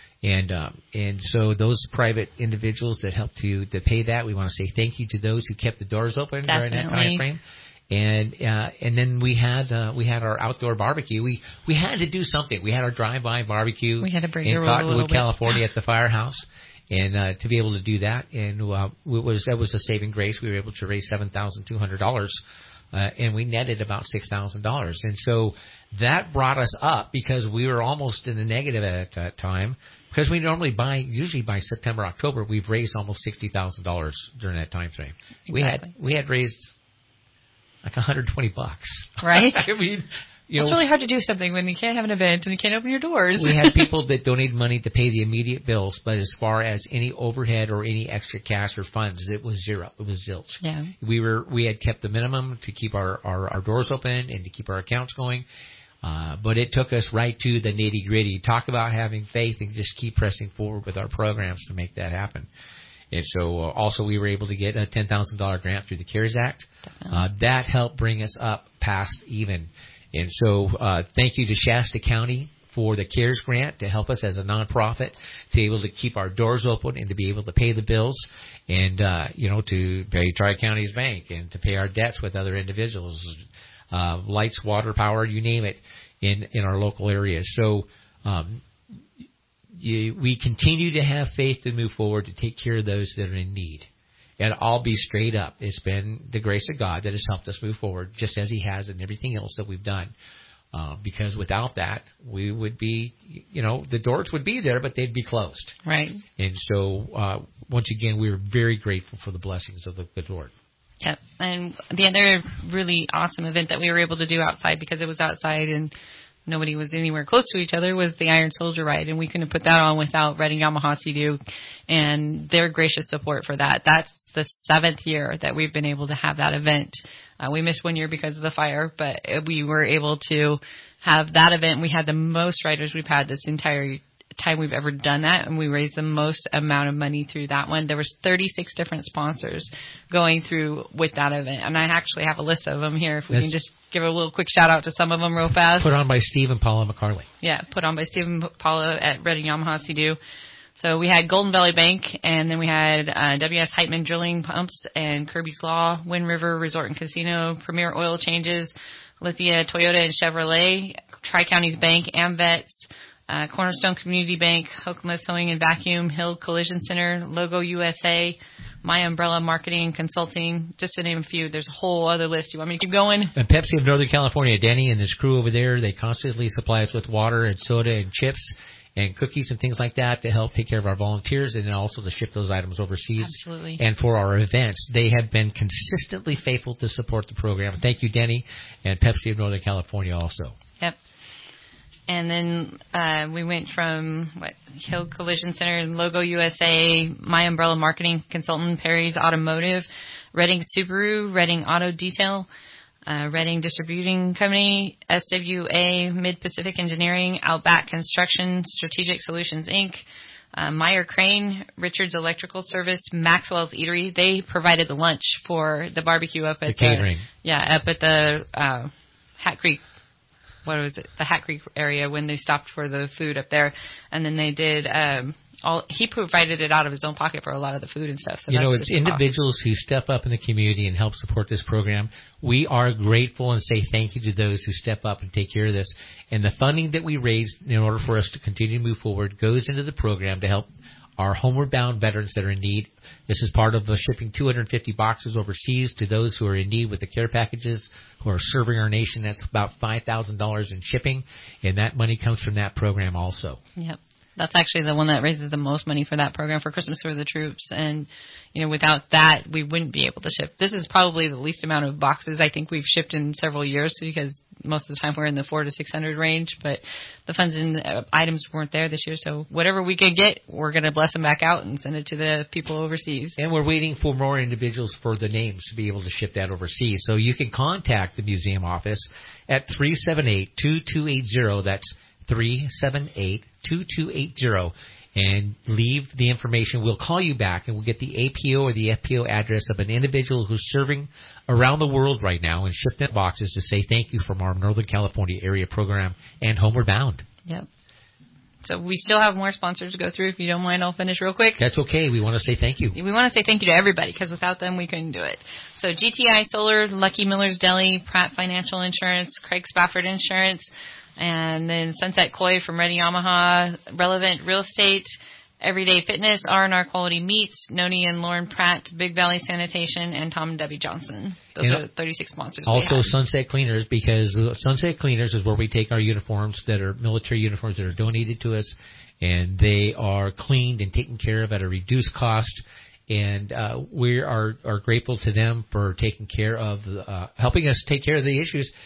And so those private individuals that helped to pay that, we want to say thank you to those who kept the doors open during that time frame. And then we had our outdoor barbecue. We had to do something. We had our drive-by barbecue in Cottonwood, California at the firehouse. And to be able to do that, and that was a saving grace. We were able to raise $7,200, and we netted about $6,000. And so that brought us up because we were almost in the negative at that time. Because we usually by September, October, we've raised almost $60,000 during that time frame. Exactly. We had raised like $120, right? I mean, It's really hard to do something when you can't have an event and you can't open your doors. We had people that donated money to pay the immediate bills, but as far as any overhead or any extra cash or funds, it was zero. It was zilch. Yeah. We had kept the minimum to keep our doors open and to keep our accounts going. But it took us right to the nitty-gritty. Talk about having faith and just keep pressing forward with our programs to make that happen. And so also we were able to get a $10,000 grant through the CARES Act. That helped bring us up past even. And so thank you to Shasta County for the CARES grant to help us as a nonprofit to be able to keep our doors open and to be able to pay the bills and, to pay Tri-County's bank and to pay our debts with other individuals, lights, water, power, you name it, in our local areas. So we continue to have faith to move forward to take care of those that are in need. And I'll be straight up. It's been the grace of God that has helped us move forward, just as He has in everything else that we've done. Because without that, we would be, the doors would be there, but they'd be closed. Right. And so, once again, we are very grateful for the blessings of the good Lord. Yep. And the other really awesome event that we were able to do outside, because it was outside and nobody was anywhere close to each other, was the Iron Soldier Ride. And we couldn't put that on without Reading Yamaha Sea-Doo and their gracious support for that. That's the 7th year that we've been able to have that event. We missed 1 year because of the fire, but we were able to have that event. We had the most riders we've had this entire time we've ever done that, and we raised the most amount of money through that one. There was 36 different sponsors going through with that event, and I actually have a list of them here. If we can just give a little quick shout out to some of them real fast. Put on by Steve and Paula McCarley. Yeah, put on by Steve and Paula at Reading Yamaha Sea-Doo. So we had Golden Valley Bank, and then we had W.S. Heitman Drilling Pumps and Kirby's Law, Wind River Resort and Casino, Premier Oil Changes, Lithia, Toyota, and Chevrolet, Tri-Counties Bank, AmVets, Cornerstone Community Bank, Hokema Sewing and Vacuum, Hill Collision Center, Logo USA, My Umbrella Marketing and Consulting, just to name a few. There's a whole other list. You want me to keep going? And Pepsi of Northern California, Danny and his crew over there, they constantly supply us with water and soda and chips and cookies and things like that to help take care of our volunteers and then also to ship those items overseas. Absolutely. And for our events, they have been consistently faithful to support the program. Thank you, Denny, and Pepsi of Northern California also. Yep. And then we went from Hill Collision Center, Logo USA, My Umbrella Marketing Consultant, Perry's Automotive, Reading Subaru, Reading Auto Detail, Reading Distributing Company, SWA, Mid-Pacific Engineering, Outback Construction, Strategic Solutions, Inc., Meyer Crane, Richards Electrical Service, Maxwell's Eatery. They provided the lunch for the barbecue up at the catering. Up at the Hat Creek. What was it? The Hat Creek area when they stopped for the food up there, and then they did. He provided it out of his own pocket for a lot of the food and stuff. So it's individuals who step up in the community and help support this program. We are grateful and say thank you to those who step up and take care of this. And the funding that we raise in order for us to continue to move forward goes into the program to help our homeward bound veterans that are in need. This is part of shipping 250 boxes overseas to those who are in need with the care packages who are serving our nation. That's about $5,000 in shipping, and that money comes from that program also. Yep. That's actually the one that raises the most money for that program for Christmas for the Troops. And, without that, we wouldn't be able to ship. This is probably the least amount of boxes I think we've shipped in several years because most of the time we're in the 400 to 600 range. But the funds and items weren't there this year. So whatever we could get, we're going to bless them back out and send it to the people overseas. And we're waiting for more individuals for the names to be able to ship that overseas. So you can contact the museum office at 378-2280. That's 378-2280, and leave the information. We'll call you back, and we'll get the APO or the FPO address of an individual who's serving around the world right now and ship them boxes to say thank you from our Northern California area program and Homeward Bound. Yep. So we still have more sponsors to go through. If you don't mind, I'll finish real quick. That's okay. We want to say thank you. We want to say thank you to everybody because without them, we couldn't do it. So GTI Solar, Lucky Miller's Deli, Pratt Financial Insurance, Craig Spafford Insurance, and then Sunset Koi from Reading Yamaha, Relevant Real Estate, Everyday Fitness, R&R Quality Meats, Noni and Lauren Pratt, Big Valley Sanitation, and Tom and Debbie Johnson. Those are the 36 sponsors. Also Sunset Cleaners, because Sunset Cleaners is where we take our uniforms that are military uniforms that are donated to us, and they are cleaned and taken care of at a reduced cost. And we are grateful to them for taking care of, helping us take care of the issues.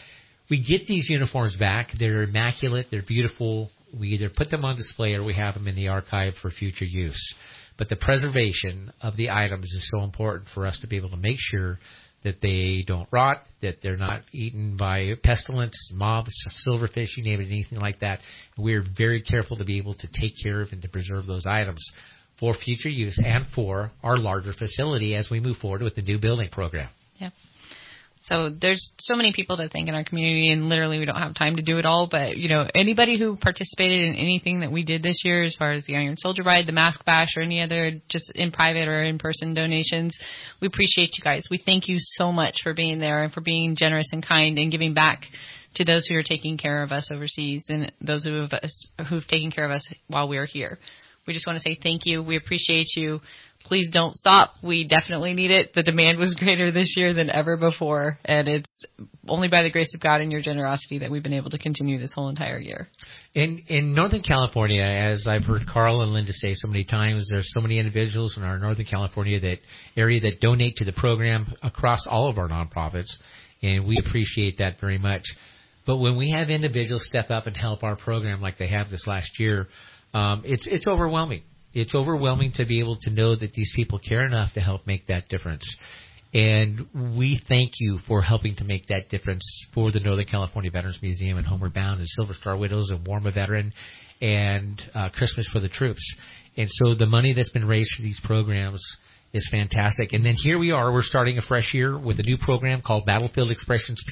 we get these uniforms back. They're immaculate. They're beautiful. We either put them on display or we have them in the archive for future use. But the preservation of the items is so important for us to be able to make sure that they don't rot, that they're not eaten by pestilence, moths, silverfish, you name it, anything like that. We're very careful to be able to take care of and to preserve those items for future use and for our larger facility as we move forward with the new building program. Yeah. So there's so many people that think in our community, and literally we don't have time to do it all. But, anybody who participated in anything that we did this year as far as the Iron Soldier Ride, the Mask Bash, or any other just in private or in-person donations, we appreciate you guys. We thank you so much for being there and for being generous and kind and giving back to those who are taking care of us overseas and those who've taken care of us while we are here. We just want to say thank you. We appreciate you. Please don't stop. We definitely need it. The demand was greater this year than ever before, and it's only by the grace of God and your generosity that we've been able to continue this whole entire year. In Northern California, as I've heard Carl and Linda say so many times, there's so many individuals in our Northern California area that donate to the program across all of our nonprofits, and we appreciate that very much. But when we have individuals step up and help our program like they have this last year, it's overwhelming. It's overwhelming to be able to know that these people care enough to help make that difference. And we thank you for helping to make that difference for the Northern California Veterans Museum and Homeward Bound and Silver Star Widows and Warm a Veteran and Christmas for the Troops. And so the money that's been raised for these programs is fantastic. And then here we are. We're starting a fresh year with a new program called Battlefield Expressions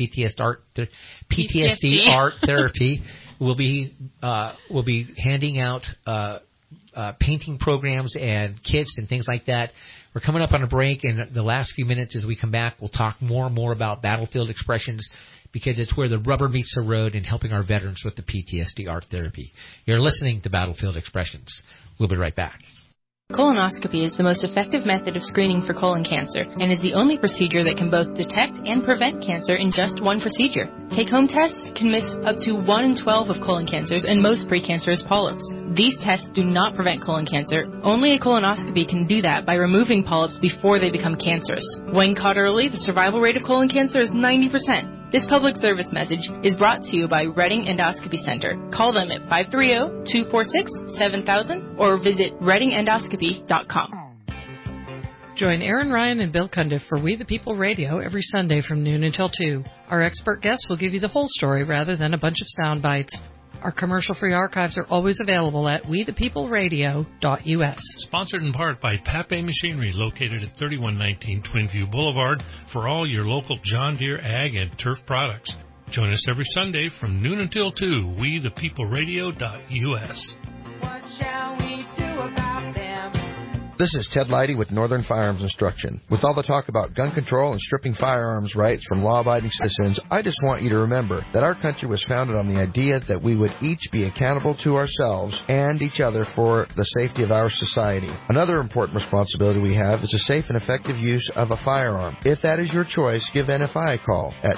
PTSD Art Therapy. We'll be handing out painting programs and kits and things like that. We're coming up on a break, and the last few minutes as we come back, we'll talk more and more about Battlefield Expressions because it's where the rubber meets the road in helping our veterans with the PTSD art therapy. You're listening to Battlefield Expressions. We'll be right back. Colonoscopy is the most effective method of screening for colon cancer and is the only procedure that can both detect and prevent cancer in just one procedure. Take-home tests can miss up to 1 in 12 of colon cancers and most precancerous polyps. These tests do not prevent colon cancer. Only a colonoscopy can do that by removing polyps before they become cancerous. When caught early, the survival rate of colon cancer is 90%. This public service message is brought to you by Redding Endoscopy Center. Call them at 530-246-7000 or visit reddingendoscopy.com. Join Aaron Ryan and Bill Cundiff for We the People Radio every Sunday from noon until 2. Our expert guests will give you the whole story rather than a bunch of sound bites. Our commercial-free archives are always available at wethepeopleradio.us. Sponsored in part by Pape Machinery, located at 3119 Twinview Boulevard, for all your local John Deere ag and turf products. Join us every Sunday from noon until 2, wethepeopleradio.us. What shall we do about them? This is Ted Leidy with Northern Firearms Instruction. With all the talk about gun control and stripping firearms rights from law-abiding citizens, I just want you to remember that our country was founded on the idea that we would each be accountable to ourselves and each other for the safety of our society. Another important responsibility we have is the safe and effective use of a firearm. If that is your choice, give NFI a call at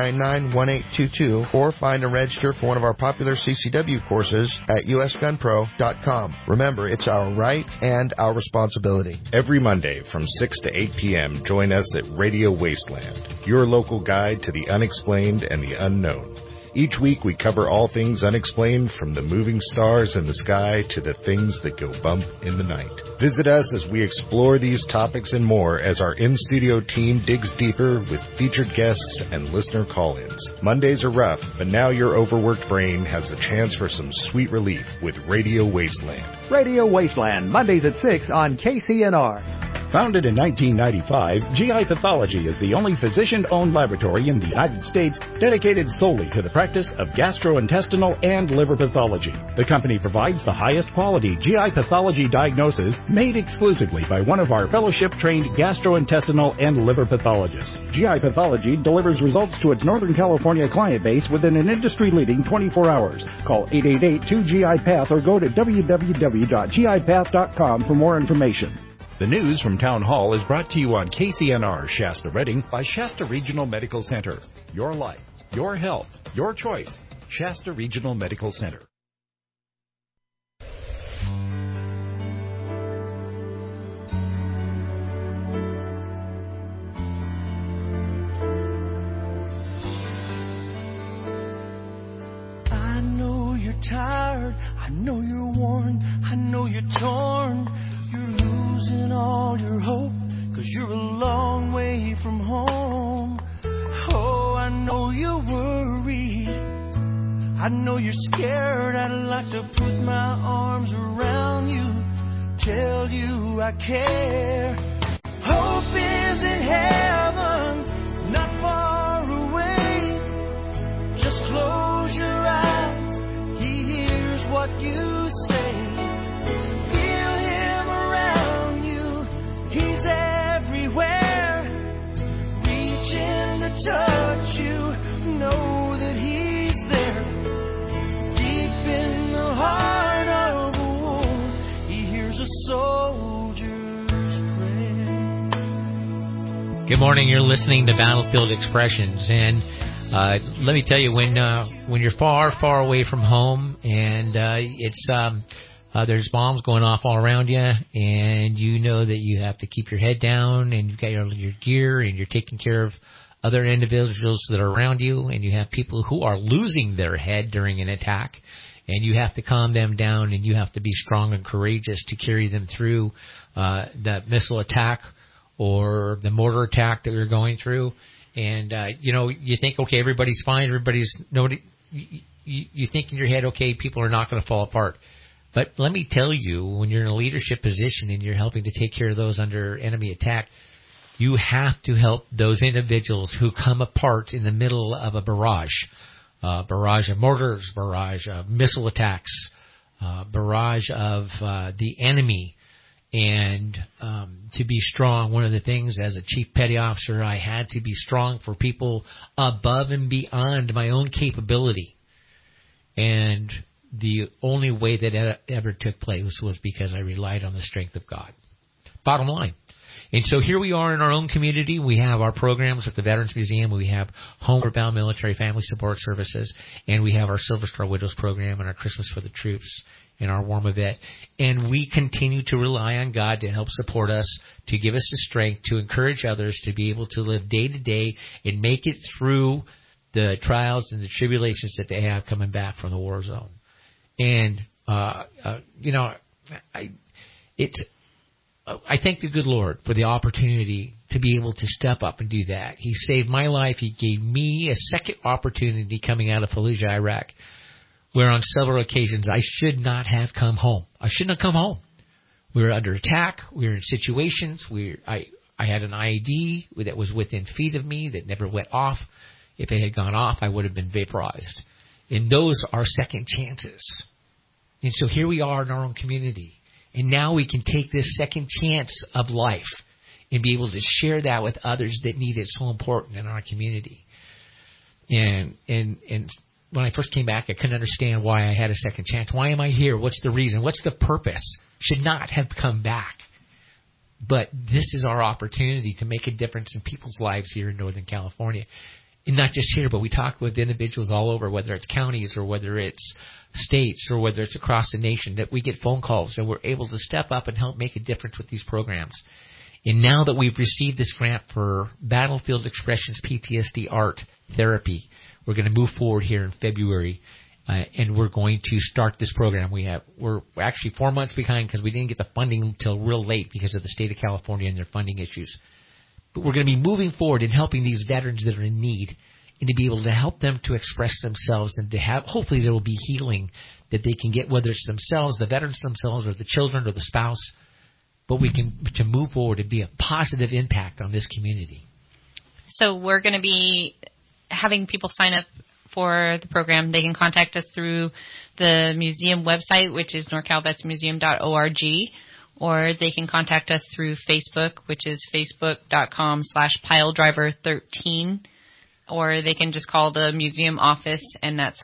999-1822 or find and register for one of our popular CCW courses at usgunpro.com. Remember, it's our right and our responsibility. Every Monday from 6 to 8 p.m., join us at Radio Wasteland, your local guide to the unexplained and the unknown. Each week we cover all things unexplained, from the moving stars in the sky to the things that go bump in the night. Visit us as we explore these topics and more as our in-studio team digs deeper with featured guests and listener call-ins. Mondays are rough, but now your overworked brain has a chance for some sweet relief with Radio Wasteland. Radio Wasteland, Mondays at 6 on KCNR. Founded in 1995, GI Pathology is the only physician-owned laboratory in the United States dedicated solely to the practice of gastrointestinal and liver pathology. The company provides the highest quality GI pathology diagnosis made exclusively by one of our fellowship-trained gastrointestinal and liver pathologists. GI Pathology delivers results to its Northern California client base within an industry-leading 24 hours. Call 888-2GI-PATH or go to www.gipath.com for more information. The news from Town Hall is brought to you on KCNR Shasta Redding by Shasta Regional Medical Center. Your life, your health, your choice. Shasta Regional Medical Center. tired, I know you're worn, I know you're torn. You're losing all your hope, 'cause you're a long way from home. Oh, I know you're worried, I know you're scared. I'd like to put my arms around you, tell you I care. Hope is in heaven, not far away. Just close your eyes, he hears what you say. Feel him around you, he's everywhere. Reach in to touch you, know that he's there. Deep in the heart of a war, he hears a soldier's prayer. Good morning. You're listening to Battlefield Expressions, and let me tell you, when you're far, far away from home, and there's bombs going off all around you, and you know that you have to keep your head down, and you've got your gear, and you're taking care of other individuals that are around you, and you have people who are losing their head during an attack, and you have to calm them down, and you have to be strong and courageous to carry them through that missile attack or the mortar attack that we're going through. And, you think, okay, everybody's fine, you think in your head, okay, people are not going to fall apart. But let me tell you, when you're in a leadership position and you're helping to take care of those under enemy attack, you have to help those individuals who come apart in the middle of a barrage of mortars, barrage of missile attacks, barrage of the enemy. And to be strong, one of the things as a chief petty officer, I had to be strong for people above and beyond my own capability. And the only way that ever took place was because I relied on the strength of God. Bottom line. And so here we are in our own community. We have our programs at the Veterans Museum. We have Homeward Bound Military Family Support Services. And we have our Silver Star Widows program and our Christmas for the Troops and our Warm a Vet. And we continue to rely on God to help support us, to give us the strength, to encourage others to be able to live day to day and make it through the trials and the tribulations that they have coming back from the war zone. And, I thank the good Lord for the opportunity to be able to step up and do that. He saved my life. He gave me a second opportunity coming out of Fallujah, Iraq, where on several occasions I should not have come home. I shouldn't have come home. We were under attack. We were in situations where I had an IED that was within feet of me that never went off. If it had gone off, I would have been vaporized. And those are second chances. And so here we are in our own community. And now we can take this second chance of life and be able to share that with others that need it so important in our community. And when I first came back, I couldn't understand why I had a second chance. Why am I here? What's the reason? What's the purpose? Should not have come back. But this is our opportunity to make a difference in people's lives here in Northern California. And not just here, but we talk with individuals all over, whether it's counties or whether it's states or whether it's across the nation, that we get phone calls and we're able to step up and help make a difference with these programs. And now that we've received this grant for Battlefield Expressions PTSD Art Therapy, we're going to move forward here in February, and we're going to start this program. We're actually 4 months behind because we didn't get the funding until real late because of the state of California and their funding issues. But we're going to be moving forward and helping these veterans that are in need, and to be able to help them to express themselves, and to have, hopefully there will be healing that they can get, whether it's themselves, the veterans themselves, or the children or the spouse. But we can to move forward and be a positive impact on this community. So we're going to be having people sign up for the program. They can contact us through the museum website, which is norcalvetsmuseum.org, or they can contact us through Facebook, which is facebook.com/piledriver13, or they can just call the museum office, and that's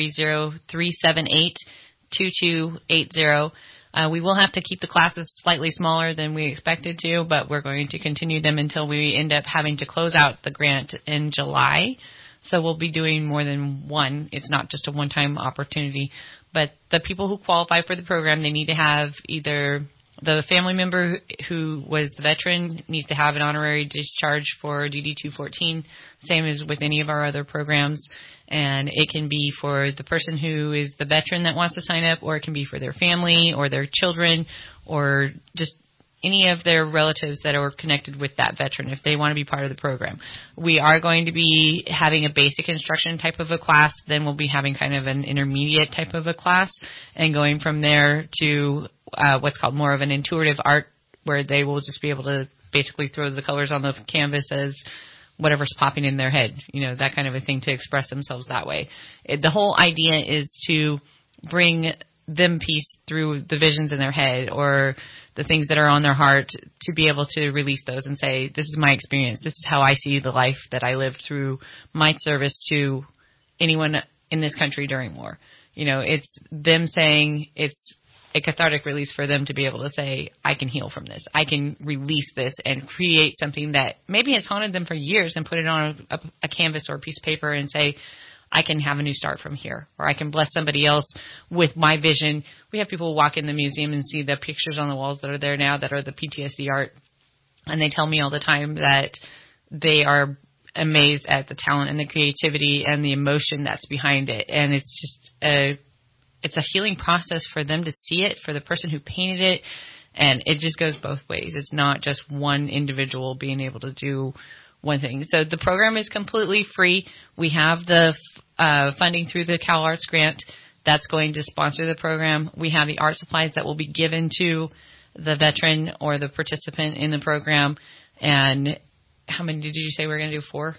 530-378-2280. We will have to keep the classes slightly smaller than we expected to, but we're going to continue them until we end up having to close out the grant in July. So we'll be doing more than one. It's not just a one-time opportunity. But the people who qualify for the program, they need to have either the family member who was the veteran needs to have an honorary discharge for DD-214, same as with any of our other programs. And it can be for the person who is the veteran that wants to sign up, or it can be for their family or their children or just any of their relatives that are connected with that veteran if they want to be part of the program. We are going to be having a basic instruction type of a class. Then we'll be having kind of an intermediate type of a class and going from there to what's called more of an intuitive art, where they will just be able to basically throw the colors on the canvas as whatever's popping in their head, that kind of a thing, to express themselves that way. The whole idea is to bring them peace through the visions in their head or the things that are on their heart, to be able to release those and say, this is my experience. This is how I see the life that I lived through my service to anyone in this country during war. It's them saying it's a cathartic release for them to be able to say, I can heal from this. I can release this and create something that maybe has haunted them for years and put it on a canvas or a piece of paper and say, I can have a new start from here, or I can bless somebody else with my vision. We have people walk in the museum and see the pictures on the walls that are there now that are the PTSD art, and they tell me all the time that they are amazed at the talent and the creativity and the emotion that's behind it. And it's just it's a healing process for them to see it, for the person who painted it, and it just goes both ways. It's not just one individual being able to do one thing. So the program is completely free. We have the funding through the Cal Arts grant that's going to sponsor the program. We have the art supplies that will be given to the veteran or the participant in the program. And how many did you say we're going to do? 4?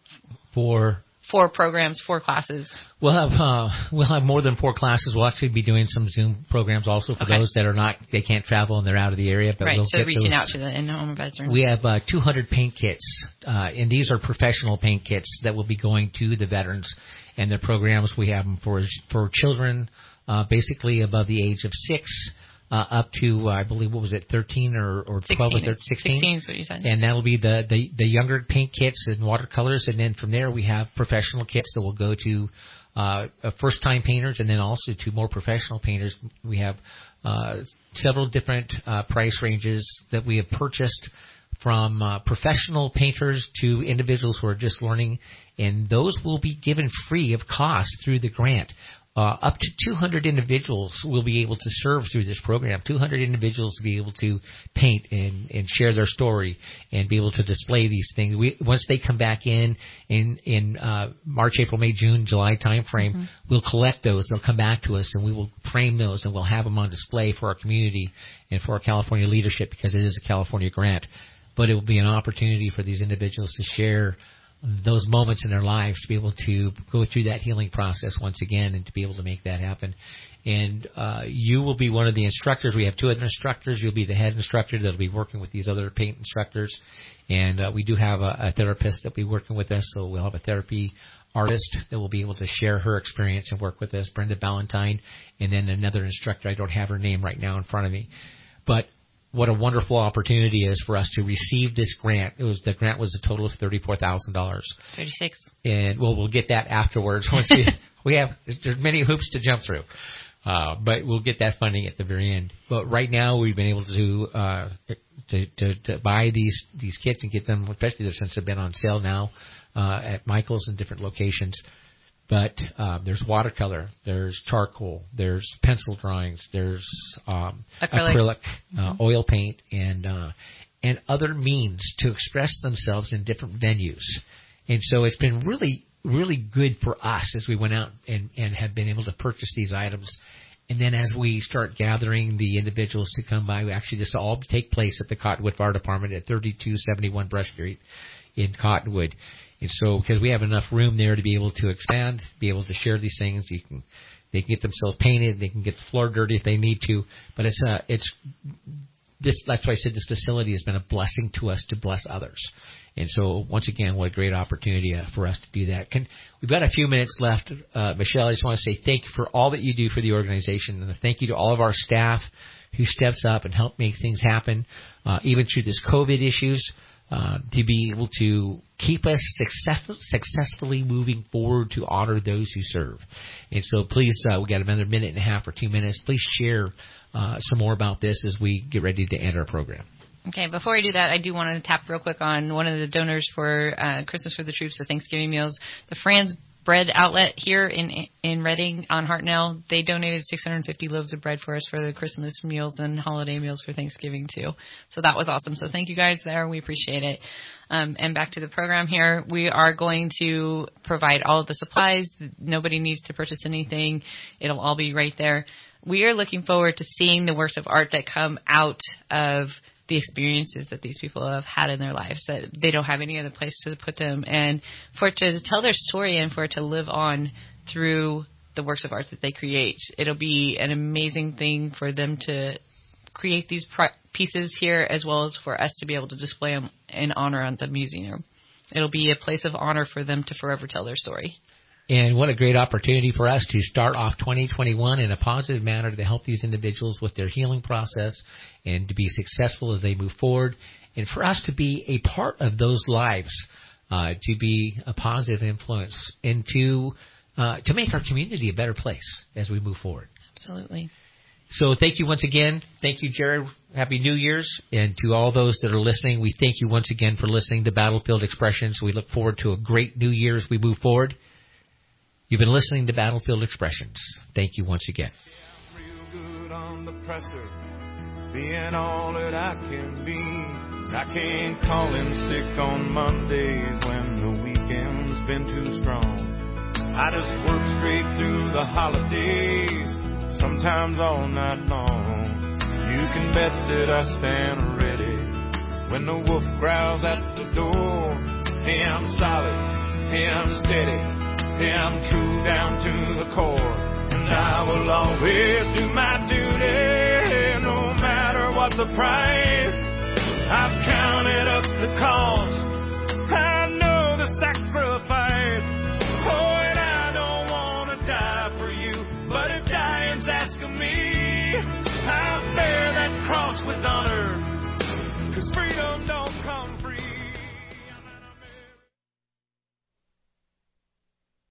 4 programs, 4 classes. We'll have more than 4 classes. We'll actually be doing some Zoom programs also for those that they can't travel and they're out of the area. But right, we'll so reaching out to the in-home veterans. We have 200 paint kits, and these are professional paint kits that will be going to the veterans and their programs. We have them for children, basically above the age of 6. Up to, I believe, 13 or 12 16, or 13? 16 is what you said. And that'll be the younger paint kits and watercolors. And then from there, we have professional kits that will go to first-time painters and then also to more professional painters. We have several different price ranges that we have purchased from professional painters to individuals who are just learning. And those will be given free of cost through the grant. Up to 200 individuals will be able to serve through this program. 200 individuals will be able to paint and share their story and be able to display these things. Once they come back in March, April, May, June, July timeframe, we'll collect those. They'll come back to us, and we will frame those, and we'll have them on display for our community and for our California leadership, because it is a California grant. But it will be an opportunity for these individuals to share those moments in their lives, to be able to go through that healing process once again and to be able to make that happen. And you will be one of the instructors. We have 2 other instructors. You'll be the head instructor that will be working with these other paint instructors. And we do have a therapist that will be working with us, so we'll have a therapy artist that will be able to share her experience and work with us, Brenda Ballantyne, and then another instructor. I don't have her name right now in front of me. But what a wonderful opportunity is for us to receive this grant. The grant was a total of $34,000. 36. And we'll get that afterwards. Once there's many hoops to jump through, but we'll get that funding at the very end. But right now we've been able to buy these kits and get them, especially since they've been on sale now at Michael's and different locations. But there's watercolor, there's charcoal, there's pencil drawings, there's acrylic, oil paint, and other means to express themselves in different venues. And so it's been really, really good for us as we went out and have been able to purchase these items. And then as we start gathering the individuals to come by, actually this will all take place at the Cottonwood Fire Department at 3271 Brush Street in Cottonwood. And so, because we have enough room there to be able to expand, be able to share these things, they can get themselves painted, they can get the floor dirty if they need to. But that's why I said this facility has been a blessing to us to bless others. And so, once again, what a great opportunity for us to do that. We've got a few minutes left. Michelle, I just want to say thank you for all that you do for the organization, and a thank you to all of our staff who steps up and help make things happen, even through this COVID issues. To be able to keep us successfully moving forward to honor those who serve. And so please, we got another minute and a half or 2 minutes. Please share some more about this as we get ready to end our program. Okay, before I do that, I do want to tap real quick on one of the donors for Christmas for the Troops, the Thanksgiving meals. The Franz bread outlet here in Reading on Hartnell. They donated 650 loaves of bread for us for the Christmas meals and holiday meals for Thanksgiving too. So that was awesome. So thank you guys there. We appreciate it. And back to the program here. We are going to provide all of the supplies. Nobody needs to purchase anything. It'll all be right there. We are looking forward to seeing the works of art that come out of the experiences that these people have had in their lives, that they don't have any other place to put them, and for it to tell their story and for it to live on through the works of art that they create. It'll be an amazing thing for them to create these pieces here, as well as for us to be able to display them in honor at the museum. It'll be a place of honor for them to forever tell their story. And what a great opportunity for us to start off 2021 in a positive manner to help these individuals with their healing process and to be successful as they move forward. And for us to be a part of those lives, to be a positive influence and to make our community a better place as we move forward. Absolutely. So thank you once again. Thank you, Jared. Happy New Year's. And to all those that are listening, we thank you once again for listening to Battlefield Expressions. We look forward to a great New Year as we move forward. You've been listening to Battlefield Expressions. Thank you once again. Real good on the presser, being all that I can be. I can't call in sick on Mondays when the weekend's been too strong. I just work straight through the holidays, sometimes all night long. You can bet that I stand ready when the wolf growls at the door. Hey, I'm solid, hey, I'm steady, hey, I'm true down to the core, and I will always do my duty, no matter what the price. I've counted up the cost.